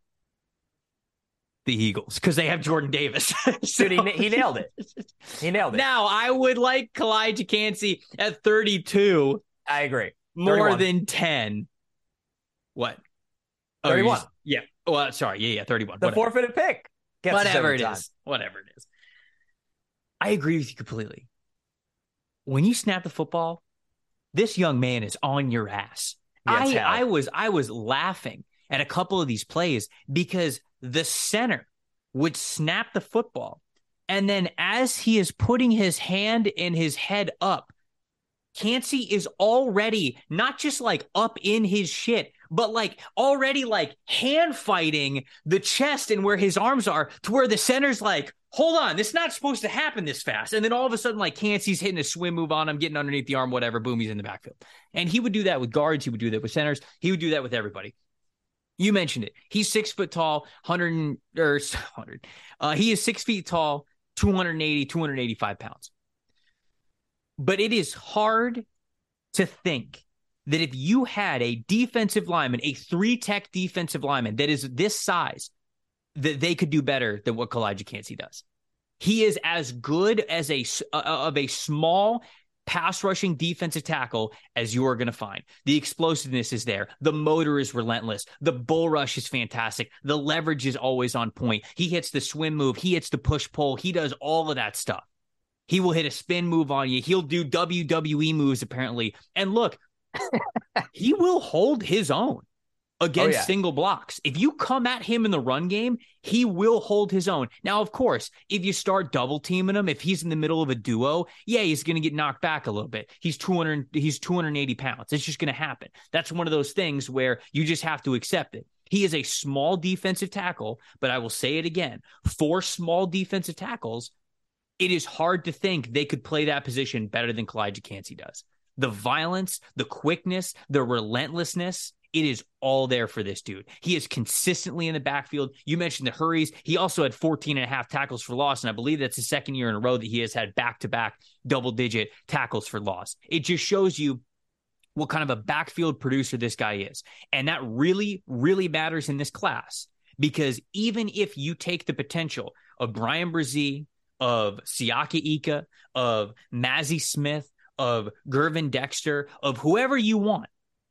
the Eagles, because they have Jordan Davis. so, Dude, he, he nailed it. He nailed it. Now, I would like Kalijah Kancey at thirty-two. I agree. More thirty-one. Than ten. What? thirty-one. Oh, yeah. Well, sorry. Yeah, yeah, thirty-one. The Whatever. forfeited pick. Gets Whatever it time. is. Whatever it is. I agree with you completely. When you snap the football, this young man is on your ass. I, I was I was laughing at a couple of these plays because the center would snap the football, and then as he is putting his hand and his head up, Kancey is already not just like up in his shit, but like already like hand fighting the chest and where his arms are, to where the center's like, hold on, this is not supposed to happen this fast. And then all of a sudden, like Kancey's hitting a swim move on him, getting underneath the arm, whatever, boom, he's in the backfield. And he would do that with guards. He would do that with centers. He would do that with everybody. You mentioned it. He's six foot tall, one hundred or one hundred. Uh, he is six feet tall, two eighty, two eighty-five pounds. But it is hard to think that if you had a defensive lineman, a three-tech defensive lineman that is this size, that they could do better than what Kalijah Kancey does. He is as good as a uh, of a small pass rushing defensive tackle as you are going to find. The explosiveness is there. The motor is relentless. The bull rush is fantastic. The leverage is always on point. He hits the swim move. He hits the push pull. He does all of that stuff. He will hit a spin move on you. He'll do W W E moves apparently. And look, he will hold his own against oh, yeah. single blocks. If you come at him in the run game, he will hold his own. Now, of course, if you start double teaming him, if he's in the middle of a duo, yeah, he's going to get knocked back a little bit. He's two hundred, he's two eighty pounds. It's just going to happen. That's one of those things where you just have to accept it. He is a small defensive tackle, but I will say it again. For small defensive tackles, it is hard to think they could play that position better than Kalijah Kancey does. The violence, the quickness, the relentlessness, it is all there for this dude. He is consistently in the backfield. You mentioned the hurries. He also had fourteen and a half tackles for loss, and I believe that's the second year in a row that he has had back-to-back double-digit tackles for loss. It just shows you what kind of a backfield producer this guy is. And that really, really matters in this class, because even if you take the potential of Bryan Bresee, of Siaki Ika, of Mazi Smith, of Gervin Dexter, of whoever you want,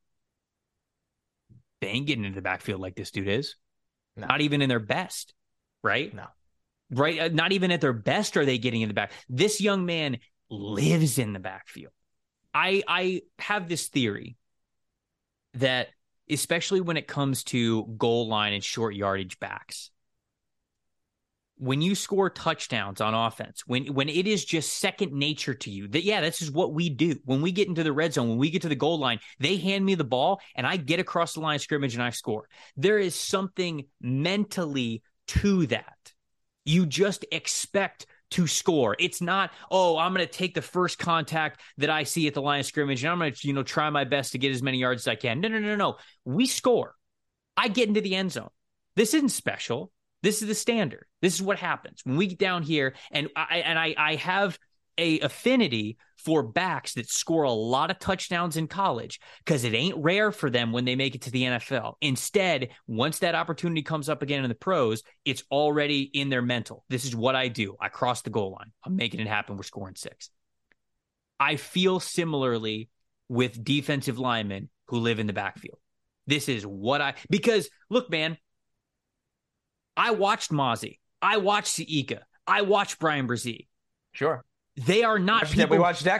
they ain't getting into the backfield like this dude is. No. Not even in their best, right? No. Right? Uh, not even at their best are they getting in the back. This young man lives in the backfield. I I have this theory that, especially when it comes to goal line and short yardage backs, when you score touchdowns on offense, when when it is just second nature to you, that, yeah, this is what we do. When we get into the red zone, when we get to the goal line, they hand me the ball and I get across the line of scrimmage and I score. There is something mentally to that. You just expect to score. It's not, oh, I'm going to take the first contact that I see at the line of scrimmage and I'm going to, you know, try my best to get as many yards as I can. No, no, no, no. We score. I get into the end zone. This isn't special. This is the standard. This is what happens when we get down here, and I and I, I have a affinity for backs that score a lot of touchdowns in college, because it ain't rare for them when they make it to the N F L. Instead, once that opportunity comes up again in the pros, it's already in their mental. This is what I do. I cross the goal line. I'm making it happen. We're scoring six. I feel similarly with defensive linemen who live in the backfield. This is what I, because look, man, I watched Mazi. I watched Siika. I watched Bryan Bresee. Sure. They are not watched, people. We watched Dexter.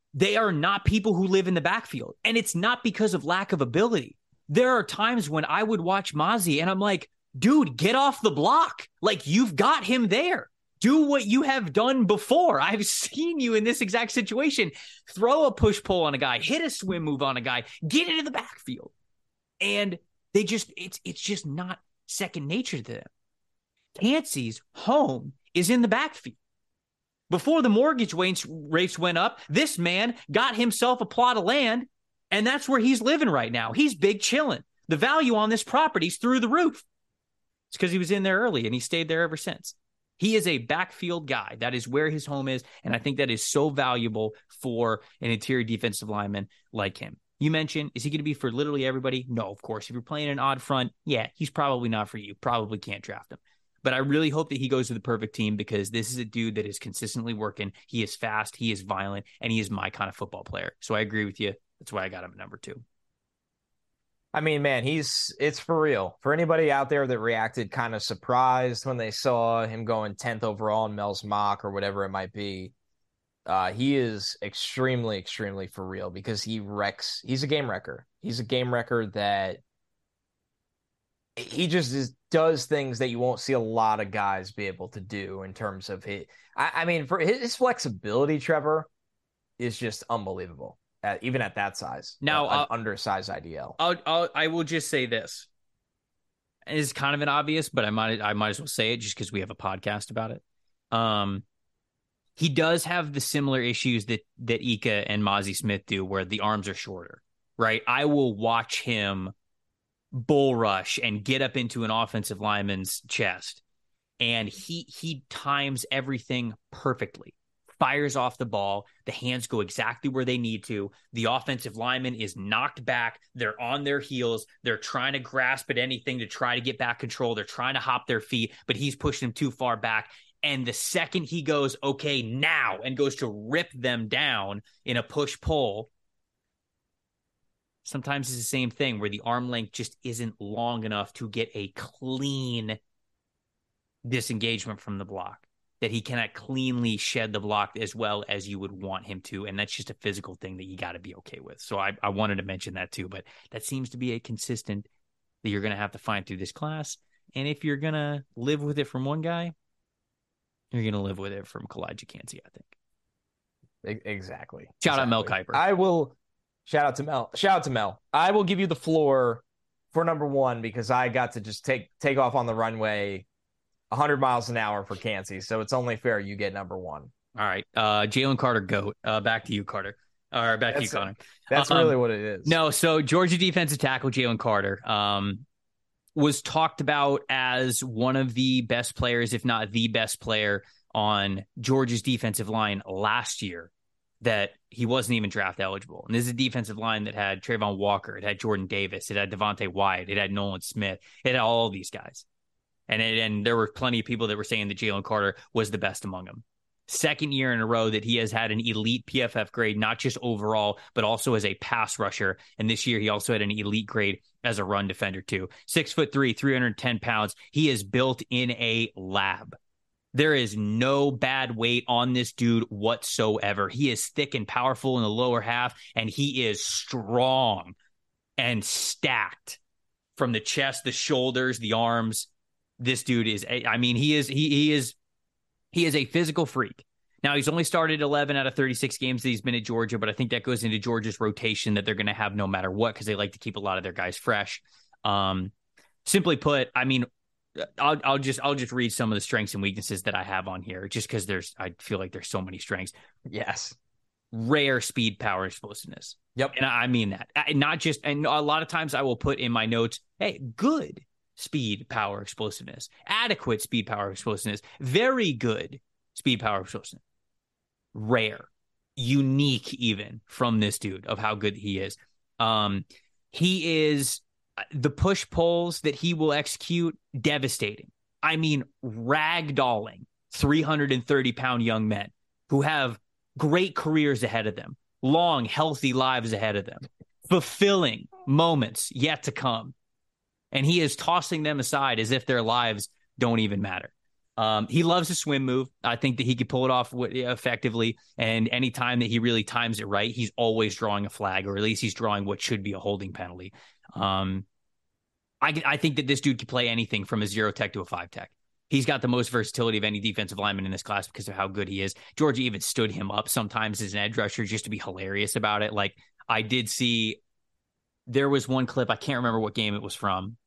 they are not people who live in the backfield. And it's not because of lack of ability. There are times when I would watch Mazi and I'm like, dude, get off the block. Like, you've got him there. Do what you have done before. I've seen you in this exact situation. Throw a push-pull on a guy, hit a swim move on a guy, get into the backfield. And they just, it's it's just not second nature to them. Kancey's home is in the backfield. Before the mortgage rates went up, this man got himself a plot of land, and that's where he's living right now. He's big chilling. The value on this property's through the roof. It's because he was in there early, and he stayed there ever since. He is a backfield guy. That is where his home is, and I think that is so valuable for an interior defensive lineman like him. You mentioned, is he going to be for literally everybody? No, of course. If you're playing an odd front, yeah, he's probably not for you. Probably can't draft him. But I really hope that he goes to the perfect team, because this is a dude that is consistently working. He is fast, he is violent, and he is my kind of football player. So I agree with you. That's why I got him at number two. I mean, man, he's it's for real. For anybody out there that reacted kind of surprised when they saw him going tenth overall in Mel's mock or whatever it might be, uh, he is extremely, extremely for real, because he wrecks. He's a game wrecker. He's a game wrecker that he just is, does things that you won't see a lot of guys be able to do in terms of it. I, I mean, for his, his flexibility, Trevor, is just unbelievable. At, even at that size, now uh, uh, undersized I D L. I'll, I'll, I will just say this. It's kind of an obvious, but I might I might as well say it just because we have a podcast about it. Um, he does have the similar issues that that Ika and Mazi Smith do, where the arms are shorter, right? I will watch him bull rush and get up into an offensive lineman's chest, and he he times everything perfectly. Fires off the ball. The hands go exactly where they need to. The offensive lineman is knocked back. They're on their heels. They're trying to grasp at anything to try to get back control. They're trying to hop their feet, but he's pushing them too far back. And the second he goes, okay, now, and goes to rip them down in a push-pull, sometimes it's the same thing where the arm length just isn't long enough to get a clean disengagement from the block, that he cannot cleanly shed the block as well as you would want him to. And that's just a physical thing that you got to be okay with. So I, I wanted to mention that too, but that seems to be a consistent that you're going to have to find through this class. And if you're going to live with it from one guy, you're going to live with it from Kalijah Kancey, I think. Exactly. Shout exactly. out Mel Kiper. I will shout out to Mel. Shout out to Mel. I will give you the floor for number one, because I got to just take, take off on the runway one hundred miles an hour for Kancey, so it's only fair you get number one. All right. Uh, Jalen Carter, GOAT. Uh, back to you, Carter. Or back that's to you, Connor. That's um, really what it is. No, so Georgia defensive tackle Jalen Carter um, was talked about as one of the best players, if not the best player, on Georgia's defensive line last year, that he wasn't even draft eligible. And this is a defensive line that had Trayvon Walker, it had Jordan Davis, it had Devontae Wyatt, it had Nolan Smith, it had all these guys. And and there were plenty of people that were saying that Jalen Carter was the best among them. Second year in a row that he has had an elite P F F grade, not just overall, but also as a pass rusher. And this year he also had an elite grade as a run defender too. Six foot three, three hundred ten pounds. He is built in a lab. There is no bad weight on this dude whatsoever. He is thick and powerful in the lower half, and he is strong and stacked from the chest, the shoulders, the arms. This dude is, I mean, he is, he, he is, he is a physical freak. Now, he's only started eleven out of thirty-six games that he's been at Georgia, but I think that goes into Georgia's rotation that they're going to have no matter what, because they like to keep a lot of their guys fresh. Um, simply put, I mean, I'll, I'll just, I'll just read some of the strengths and weaknesses that I have on here, just because there's, I feel like there's so many strengths. Yes. Rare speed, power, explosiveness. Yep. And I mean that. Not just, and a lot of times I will put in my notes, hey, good speed, power, explosiveness, adequate speed, power, explosiveness, very good speed, power, explosiveness, rare, unique even from this dude of how good he is. Um, he is the push pulls that he will execute, devastating. I mean, ragdolling three hundred thirty pound young men who have great careers ahead of them, long, healthy lives ahead of them, fulfilling moments yet to come. And he is tossing them aside as if their lives don't even matter. Um, he loves a swim move. I think that he could pull it off effectively. And anytime that he really times it right, he's always drawing a flag, or at least he's drawing what should be a holding penalty. Um, I, I think that this dude could play anything from a zero tech to a five tech. He's got the most versatility of any defensive lineman in this class because of how good he is. Georgia even stood him up sometimes as an edge rusher just to be hilarious about it. Like, I did see, there was one clip, I can't remember what game it was from.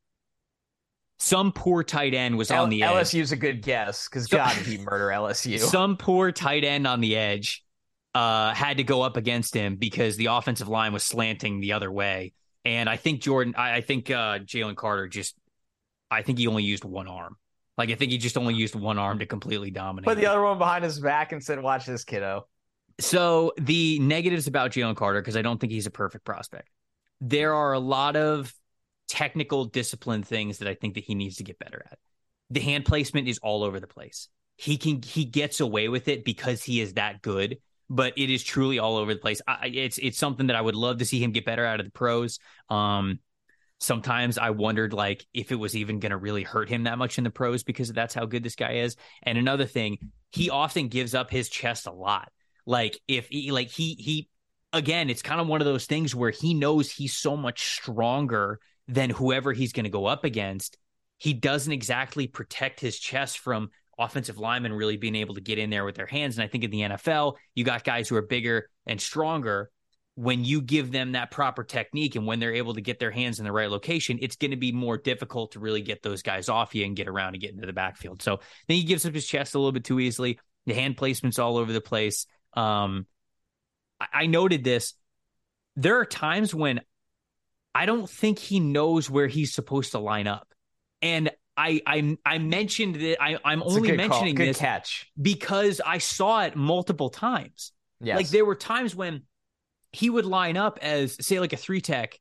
Some poor tight end was L- on the edge. L S U's a good guess because God, did he murder L S U? Some poor tight end on the edge uh, had to go up against him because the offensive line was slanting the other way. And I think Jordan, I, I think uh, Jalen Carter just, I think he only used one arm. Like, I think he just only used one arm to completely dominate. Put the other one behind his back and said, watch this, kiddo. So the negatives about Jalen Carter, because I don't think he's a perfect prospect. There are a lot of technical discipline things that I think that he needs to get better at. The hand placement is all over the place. He can he gets away with it because he is that good, but it is truly all over the place. I, it's it's something that I would love to see him get better out of the pros. Um, sometimes I wondered like if it was even going to really hurt him that much in the pros because that's how good this guy is. And another thing, he often gives up his chest a lot. Like if he like he he again, it's kind of one of those things where he knows he's so much stronger than whoever he's going to go up against. He doesn't exactly protect his chest from offensive linemen really being able to get in there with their hands. And I think in the N F L, you got guys who are bigger and stronger. When you give them that proper technique and when they're able to get their hands in the right location, it's going to be more difficult to really get those guys off you and get around and get into the backfield. So then he gives up his chest a little bit too easily. The hand placement's all over the place. Um, I, I noted this. There are times when I don't think he knows where he's supposed to line up. And I I, I mentioned that I, I'm It's only mentioning good this catch. because I saw it multiple times. Yes. Like there were times when he would line up as, say, like a three tech,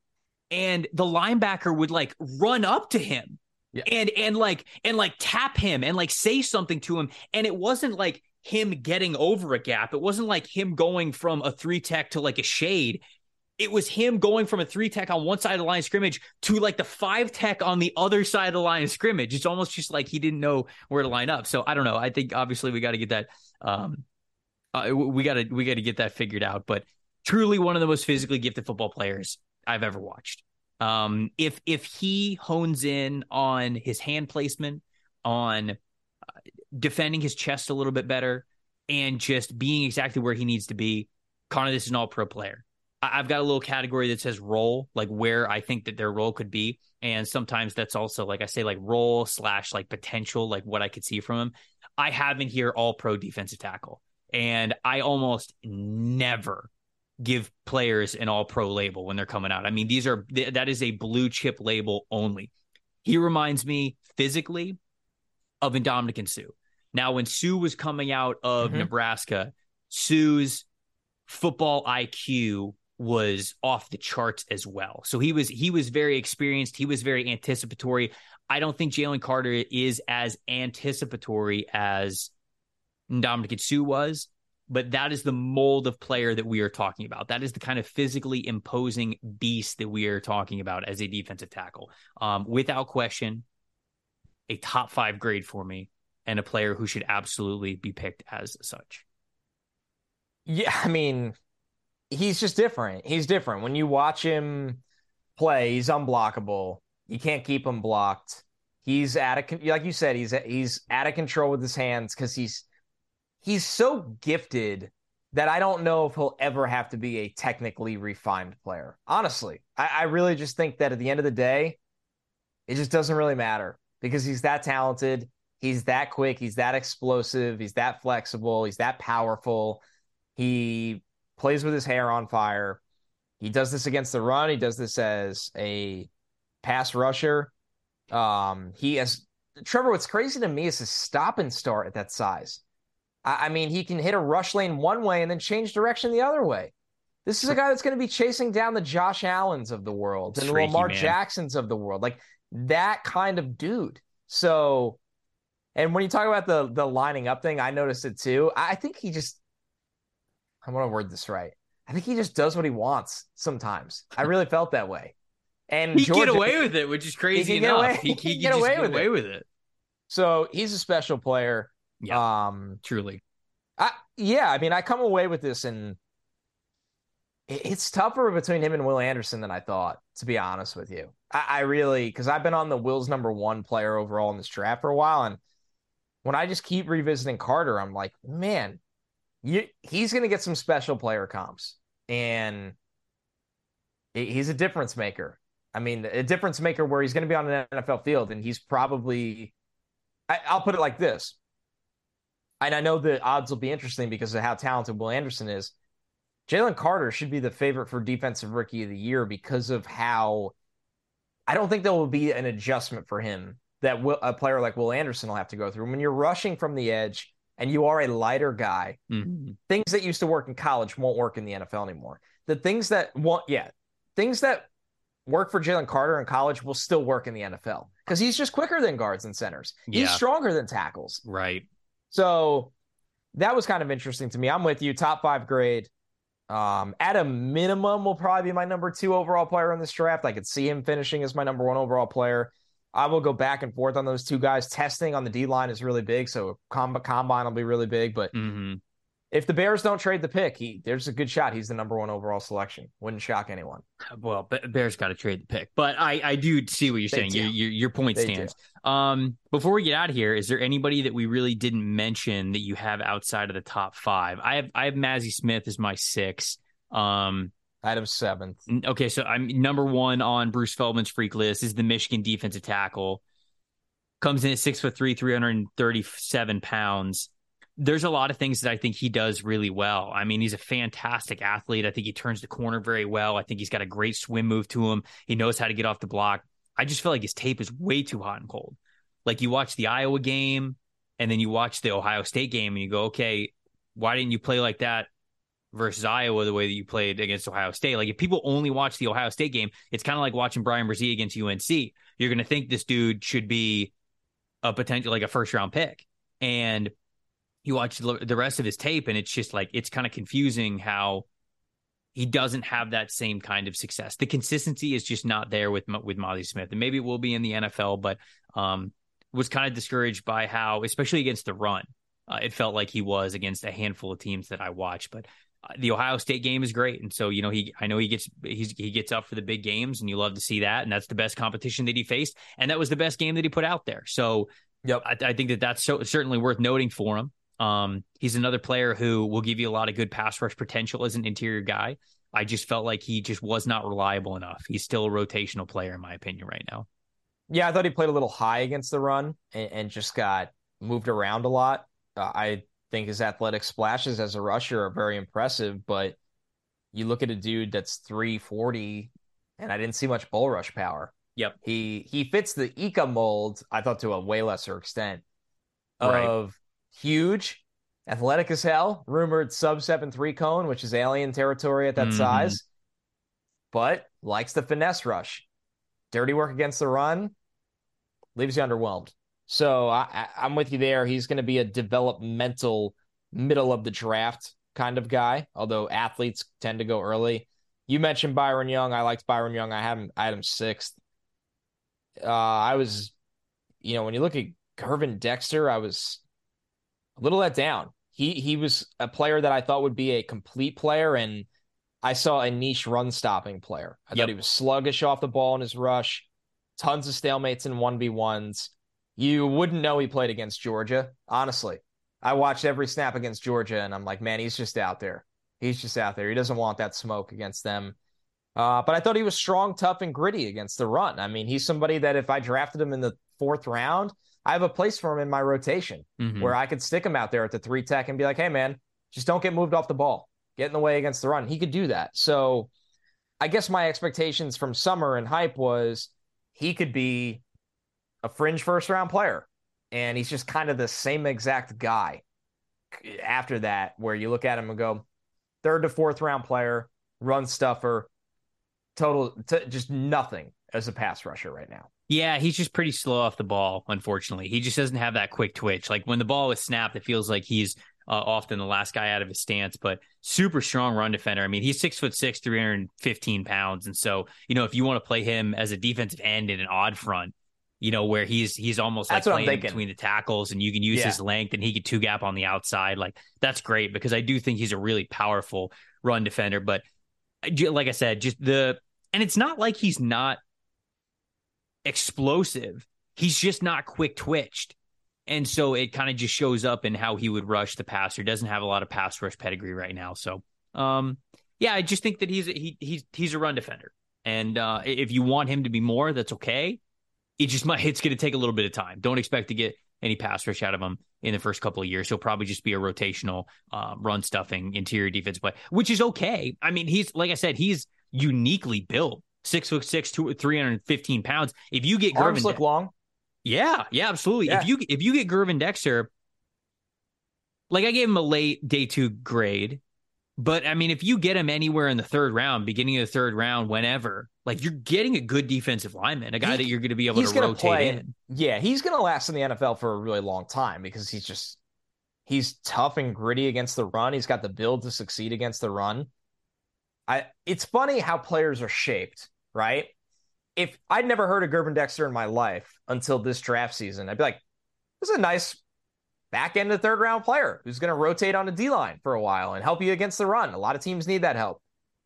and the linebacker would like run up to him yeah. and and like and like tap him and like say something to him. And it wasn't like him getting over a gap. It wasn't like him going from a three tech to like a shade. It was him going from a three tech on one side of the line of scrimmage to like the five tech on the other side of the line of scrimmage. It's almost just like he didn't know where to line up. So I don't know. I think obviously we got to get that. Um, uh, we got to we got to get that figured out. But truly one of the most physically gifted football players I've ever watched. Um, if if he hones in on his hand placement, on uh, defending his chest a little bit better, and just being exactly where he needs to be, Connor, this is an all-pro player. I've got a little category that says role, like where I think that their role could be. And sometimes that's also like I say, like role slash like potential, like what I could see from him. I have in here all pro defensive tackle. And I almost never give players an all pro label when they're coming out. I mean, these are, that is a blue chip label only. He reminds me physically of Ndamukong Suh. Now, when Suh was coming out of mm-hmm. Nebraska, Suh's football I Q was off the charts as well. So he was he was very experienced. He was very anticipatory. I don't think Jalen Carter is as anticipatory as Ndamukong Suh was, but that is the mold of player that we are talking about. That is the kind of physically imposing beast that we are talking about as a defensive tackle. Um, without question, a top five grade for me and a player who should absolutely be picked as such. Yeah, I mean, he's just different. He's different. When you watch him play, he's unblockable. You can't keep him blocked. He's out of, like you said, he's he's out of control with his hands because he's he's so gifted that I don't know if he'll ever have to be a technically refined player. Honestly, I, I really just think that at the end of the day, it just doesn't really matter because he's that talented. He's that quick. He's that explosive. He's that flexible. He's that powerful. He plays with his hair on fire. He does this against the run. He does this as a pass rusher. Um, he has Trevor. What's crazy to me is his stop and start at that size. I, I mean, he can hit a rush lane one way and then change direction the other way. This is a guy that's going to be chasing down the Josh Allens of the world and the Lamar man. Jacksons of the world, like that kind of dude. So, and when you talk about the the lining up thing, I noticed it too. I, I think he just. I want to word this right. I think he just does what he wants sometimes. I really felt that way. And he Georgia, get away with it, which is crazy he enough. Away, he, he, he can get just away, get with, away it. with it. So he's a special player. Yeah, um, truly. I, yeah, I mean, I come away with this, and it's tougher between him and Will Anderson than I thought, to be honest with you. I, I really, because I've been on the Will's number one player overall in this draft for a while, and when I just keep revisiting Carter, I'm like, man, you, he's going to get some special player comps, and he's a difference maker. I mean, a difference maker where he's going to be on an N F L field, and he's probably, I, I'll put it like this, and I know the odds will be interesting because of how talented Will Anderson is. Jalen Carter should be the favorite for Defensive Rookie of the Year because of how I don't think there will be an adjustment for him that will, a player like Will Anderson will have to go through. When you're rushing from the edge and you are a lighter guy, mm-hmm. things that used to work in college won't work in the N F L anymore. The things that want, yeah, things that work for Jalen Carter in college will still work in the N F L because he's just quicker than guards and centers. Yeah. He's stronger than tackles. Right. So that was kind of interesting to me. I'm with you. Top five grade. Um, at a minimum, will probably be my number two overall player in this draft. I could see him finishing as my number one overall player. I will go back and forth on those two guys. Testing on the D-line is really big, so comb- combine will be really big. But mm-hmm. if the Bears don't trade the pick, he there's a good shot he's the number one overall selection. Wouldn't shock anyone. Well, Bears got to trade the pick. But I, I do see what you're They saying. Your, your, your point They stands. Um, before we get out of here, is there anybody that we really didn't mention that you have outside of the top five? I have I have Mazi Smith as my six. Um, I had him seventh. Okay, so I'm number one on Bruce Feldman's freak list is the Michigan defensive tackle. Comes in at six foot three, three hundred thirty-seven pounds. There's a lot of things that I think he does really well. I mean, he's a fantastic athlete. I think he turns the corner very well. I think he's got a great swim move to him. He knows how to get off the block. I just feel like his tape is way too hot and cold. Like you watch the Iowa game and then you watch the Ohio State game and you go, okay, why didn't you play like that versus Iowa the way that you played against Ohio State? Like if people only watch the Ohio State game, it's kind of like watching Brian Brzee against U N C. You're going to think this dude should be a potential, like a first round pick. And you watch the rest of his tape and it's just like, it's kind of confusing how he doesn't have that same kind of success. The consistency is just not there with, with Mazi Smith, and maybe it will be in the N F L, but um, was kind of discouraged by how, especially against the run, uh, it felt like he was against a handful of teams that I watched, but the Ohio State game is great. And so, you know, he, I know he gets, he's, he gets up for the big games and you love to see that. And that's the best competition that he faced. And that was the best game that he put out there. So yep. I, I think that that's so, certainly worth noting for him. Um, he's another player who will give you a lot of good pass rush potential as an interior guy. I just felt like he just was not reliable enough. He's still a rotational player in my opinion right now. Yeah. I thought he played a little high against the run and, and just got moved around a lot. Uh, I, think his athletic splashes as a rusher are very impressive, but you look at a dude that's three forty and I didn't see much bull rush power. Yep. He he fits the Ika mold, I thought, to a way lesser extent of right. huge, athletic as hell, rumored sub seven three cone, which is alien territory at that mm-hmm. size, but likes the finesse rush. Dirty work against the run, leaves you underwhelmed. So I, I'm with you there. He's going to be a developmental middle of the draft kind of guy, although athletes tend to go early. You mentioned Byron Young. I liked Byron Young. I had him, I had him sixth. Uh, I was, you know, when you look at Gervin Dexter, I was a little let down. He he was a player that I thought would be a complete player, and I saw a niche run-stopping player. I yep. thought he was sluggish off the ball in his rush, tons of stalemates in one v ones. You wouldn't know he played against Georgia, honestly. I watched every snap against Georgia, and I'm like, man, he's just out there. He's just out there. He doesn't want that smoke against them. Uh, but I thought he was strong, tough, and gritty against the run. I mean, he's somebody that if I drafted him in the fourth round, I have a place for him in my rotation mm-hmm. where I could stick him out there at the three tech and be like, hey, man, just don't get moved off the ball. Get in the way against the run. He could do that. So I guess my expectations from summer and hype was he could be a fringe first round player. And he's just kind of the same exact guy after that, where you look at him and go, third to fourth round player, run stuffer, total, t- just nothing as a pass rusher right now. Yeah, he's just pretty slow off the ball, unfortunately. He just doesn't have that quick twitch. Like when the ball is snapped, it feels like he's uh, often the last guy out of his stance, but super strong run defender. I mean, he's six foot six, three hundred fifteen pounds. And so, you know, if you want to play him as a defensive end in an odd front, you know, where he's he's almost That's like what I'm playing thinking. between the tackles, and you can use Yeah. his length, and he could two gap on the outside. Like, that's great because I do think he's a really powerful run defender. But like I said, just the and it's not like he's not explosive. He's just not quick twitched. And so it kind of just shows up in how he would rush the passer. Doesn't have a lot of pass rush pedigree right now. So, um, yeah, I just think that he's a, he, he's he's a run defender. And uh, if you want him to be more, that's okay. It just might it's going to take a little bit of time. Don't expect to get any pass rush out of him in the first couple of years. He'll probably just be a rotational uh, run stuffing interior defense play, which is okay. I mean, he's like I said, he's uniquely built. Six foot six, two, three hundred fifteen pounds. If you get Arms Gervin look De- long. Yeah, yeah, absolutely. Yeah. If you if you get Gervin Dexter, like I gave him a late day two grade, but I mean, if you get him anywhere in the third round, beginning of the third round, whenever, like you're getting a good defensive lineman, a guy He- that you're going to be able He's to gonna rotate play. in. Yeah, he's going to last in the N F L for a really long time because he's just he's tough and gritty against the run. He's got the build to succeed against the run. I. It's funny how players are shaped, right? If I'd never heard of Gervin Dexter in my life until this draft season, I'd be like, this is a nice back end of third round player who's going to rotate on the D line for a while and help you against the run. A lot of teams need that help.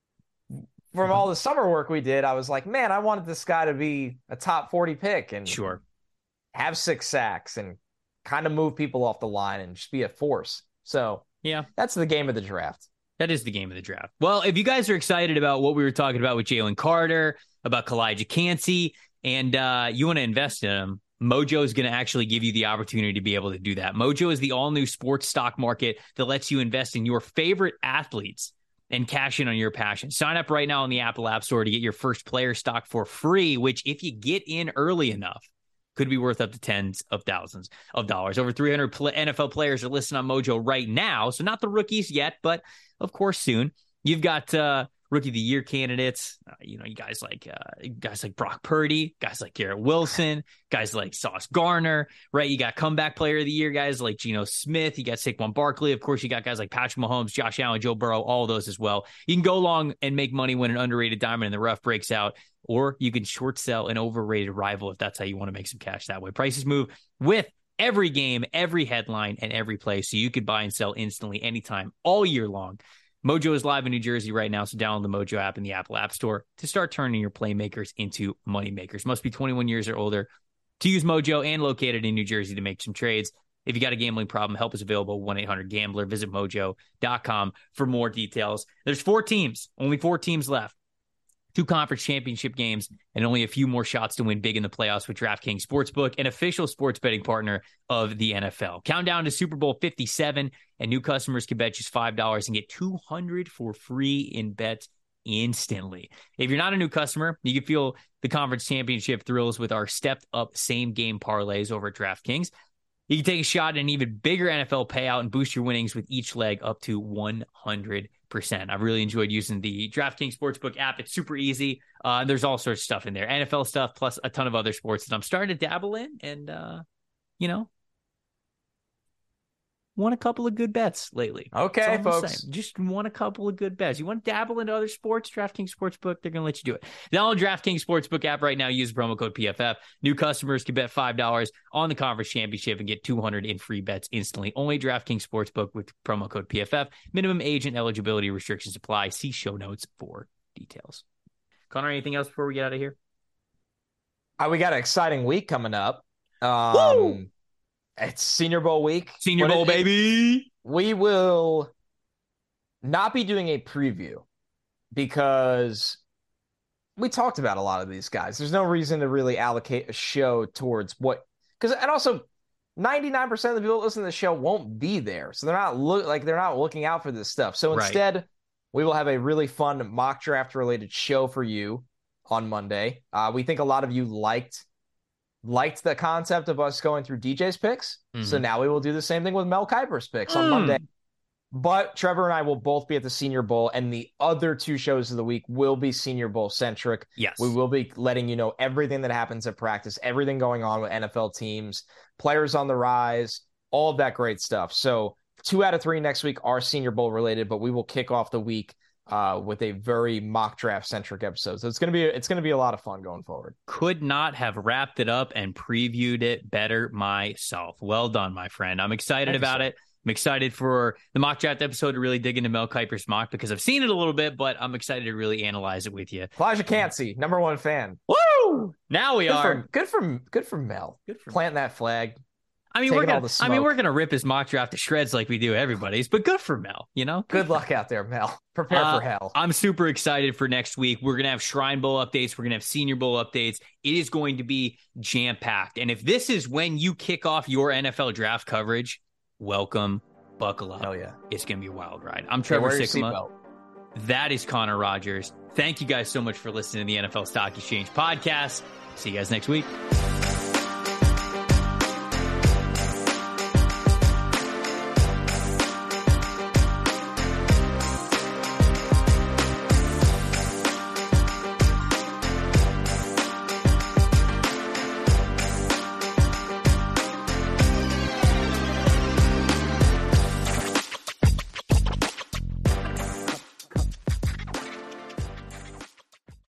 From all the summer work we did, I was like, man, I wanted this guy to be a top forty pick and Sure. have six sacks and kind of move people off the line and just be a force. So Yeah. that's the game of the draft. That is the game of the draft. Well, if you guys are excited about what we were talking about with Jalen Carter, about Kalijah Cansey, and uh, you want to invest in him, Mojo is going to actually give you the opportunity to be able to do that. Mojo is the all-new sports stock market that lets you invest in your favorite athletes and cash in on your passion. Sign up right now on the Apple App Store to get your first player stock for free, which if you get in early enough, could be worth up to tens of thousands of dollars. Over three hundred N F L players are listed on Mojo right now. So not the rookies yet, but of course soon. You've got uh, Rookie of the Year candidates. Uh, you know, you guys like uh, guys like Brock Purdy, guys like Garrett Wilson, guys like Sauce Gardner, right? You got Comeback Player of the Year guys like Geno Smith. You got Saquon Barkley. Of course, you got guys like Patrick Mahomes, Josh Allen, Joe Burrow, all of those as well. You can go long and make money when an underrated diamond in the rough breaks out, or you can short sell an overrated rival if that's how you want to make some cash that way. Prices move with every game, every headline, and every play, so you could buy and sell instantly anytime, all year long. Mojo is live in New Jersey right now, so download the Mojo app in the Apple App Store to start turning your playmakers into moneymakers. Must be twenty-one years or older to use Mojo and located in New Jersey to make some trades. If you got a gambling problem, help is available, one eight hundred gambler. Visit mojo dot com for more details. There's four teams, only four teams left. Two conference championship games, and only a few more shots to win big in the playoffs with DraftKings Sportsbook, an official sports betting partner of the N F L. Countdown to Super Bowl fifty-seven, and new customers can bet just five dollars and get two hundred dollars for free in bets instantly. If you're not a new customer, you can feel the conference championship thrills with our stepped-up same-game parlays over at DraftKings. You can take a shot at an even bigger N F L payout and boost your winnings with each leg up to one hundred percent. I've really enjoyed using the DraftKings Sportsbook app. It's super easy. Uh, there's all sorts of stuff in there. N F L stuff plus a ton of other sports that I'm starting to dabble in. And, uh, you know, won a couple of good bets lately. Okay, folks. Saying. Just won a couple of good bets. You want to dabble into other sports? DraftKings Sportsbook, they're going to let you do it. Download DraftKings Sportsbook app right now. Use promo code P F F. New customers can bet five dollars on the conference championship and get two hundred dollars in free bets instantly. Only DraftKings Sportsbook with promo code P F F. Minimum age and eligibility restrictions apply. See show notes for details. Connor, anything else before we get out of here? Uh, we got an exciting week coming up. Um, Woo! It's Senior Bowl week. Senior But Bowl, it- baby. We will not be doing a preview because we talked about a lot of these guys. There's no reason to really allocate a show towards what, because, and also ninety-nine percent of the people that listen to the show won't be there. So they're not look like they're not looking out for this stuff. So Right. instead, we will have a really fun mock draft related show for you on Monday. Uh, we think a lot of you liked liked the concept of us going through D J's picks. Mhm. So now we will do the same thing with Mel Kiper's picks on Mm. Monday. But Trevor and I will both be at the Senior Bowl, and the other two shows of the week will be Senior Bowl centric. Yes. We will be letting you know everything that happens at practice, everything going on with N F L teams, players on the rise, all of that great stuff. So two out of three next week are Senior Bowl related, but we will kick off the week uh, with a very mock draft centric episode. So it's gonna be it's gonna be a lot of fun going forward. Could not have wrapped it up and previewed it better myself. Well done, my friend. I'm excited Thank about you, it. I'm excited for the mock draft episode to really dig into Mel Kiper's mock because I've seen it a little bit, but I'm excited to really analyze it with you. Elijah Cansey, number one fan. Woo! Now we good are. For, good for good for Mel. Good for Plant Mel. That flag. I mean, we're gonna. I mean, we're gonna rip his mock draft to shreds like we do everybody's, but good for Mel. You know, good luck out there, Mel. Prepare uh, for hell. I'm super excited for next week. We're gonna have Shrine Bowl updates. We're gonna have Senior Bowl updates. It is going to be jam packed. And if this is when you kick off your N F L draft coverage, welcome. Buckle up. Hell yeah. It's going to be a wild ride. I'm Trevor hey, Sikkema. That is Connor Rogers. Thank you guys so much for listening to the N F L Stock Exchange podcast. See you guys next week.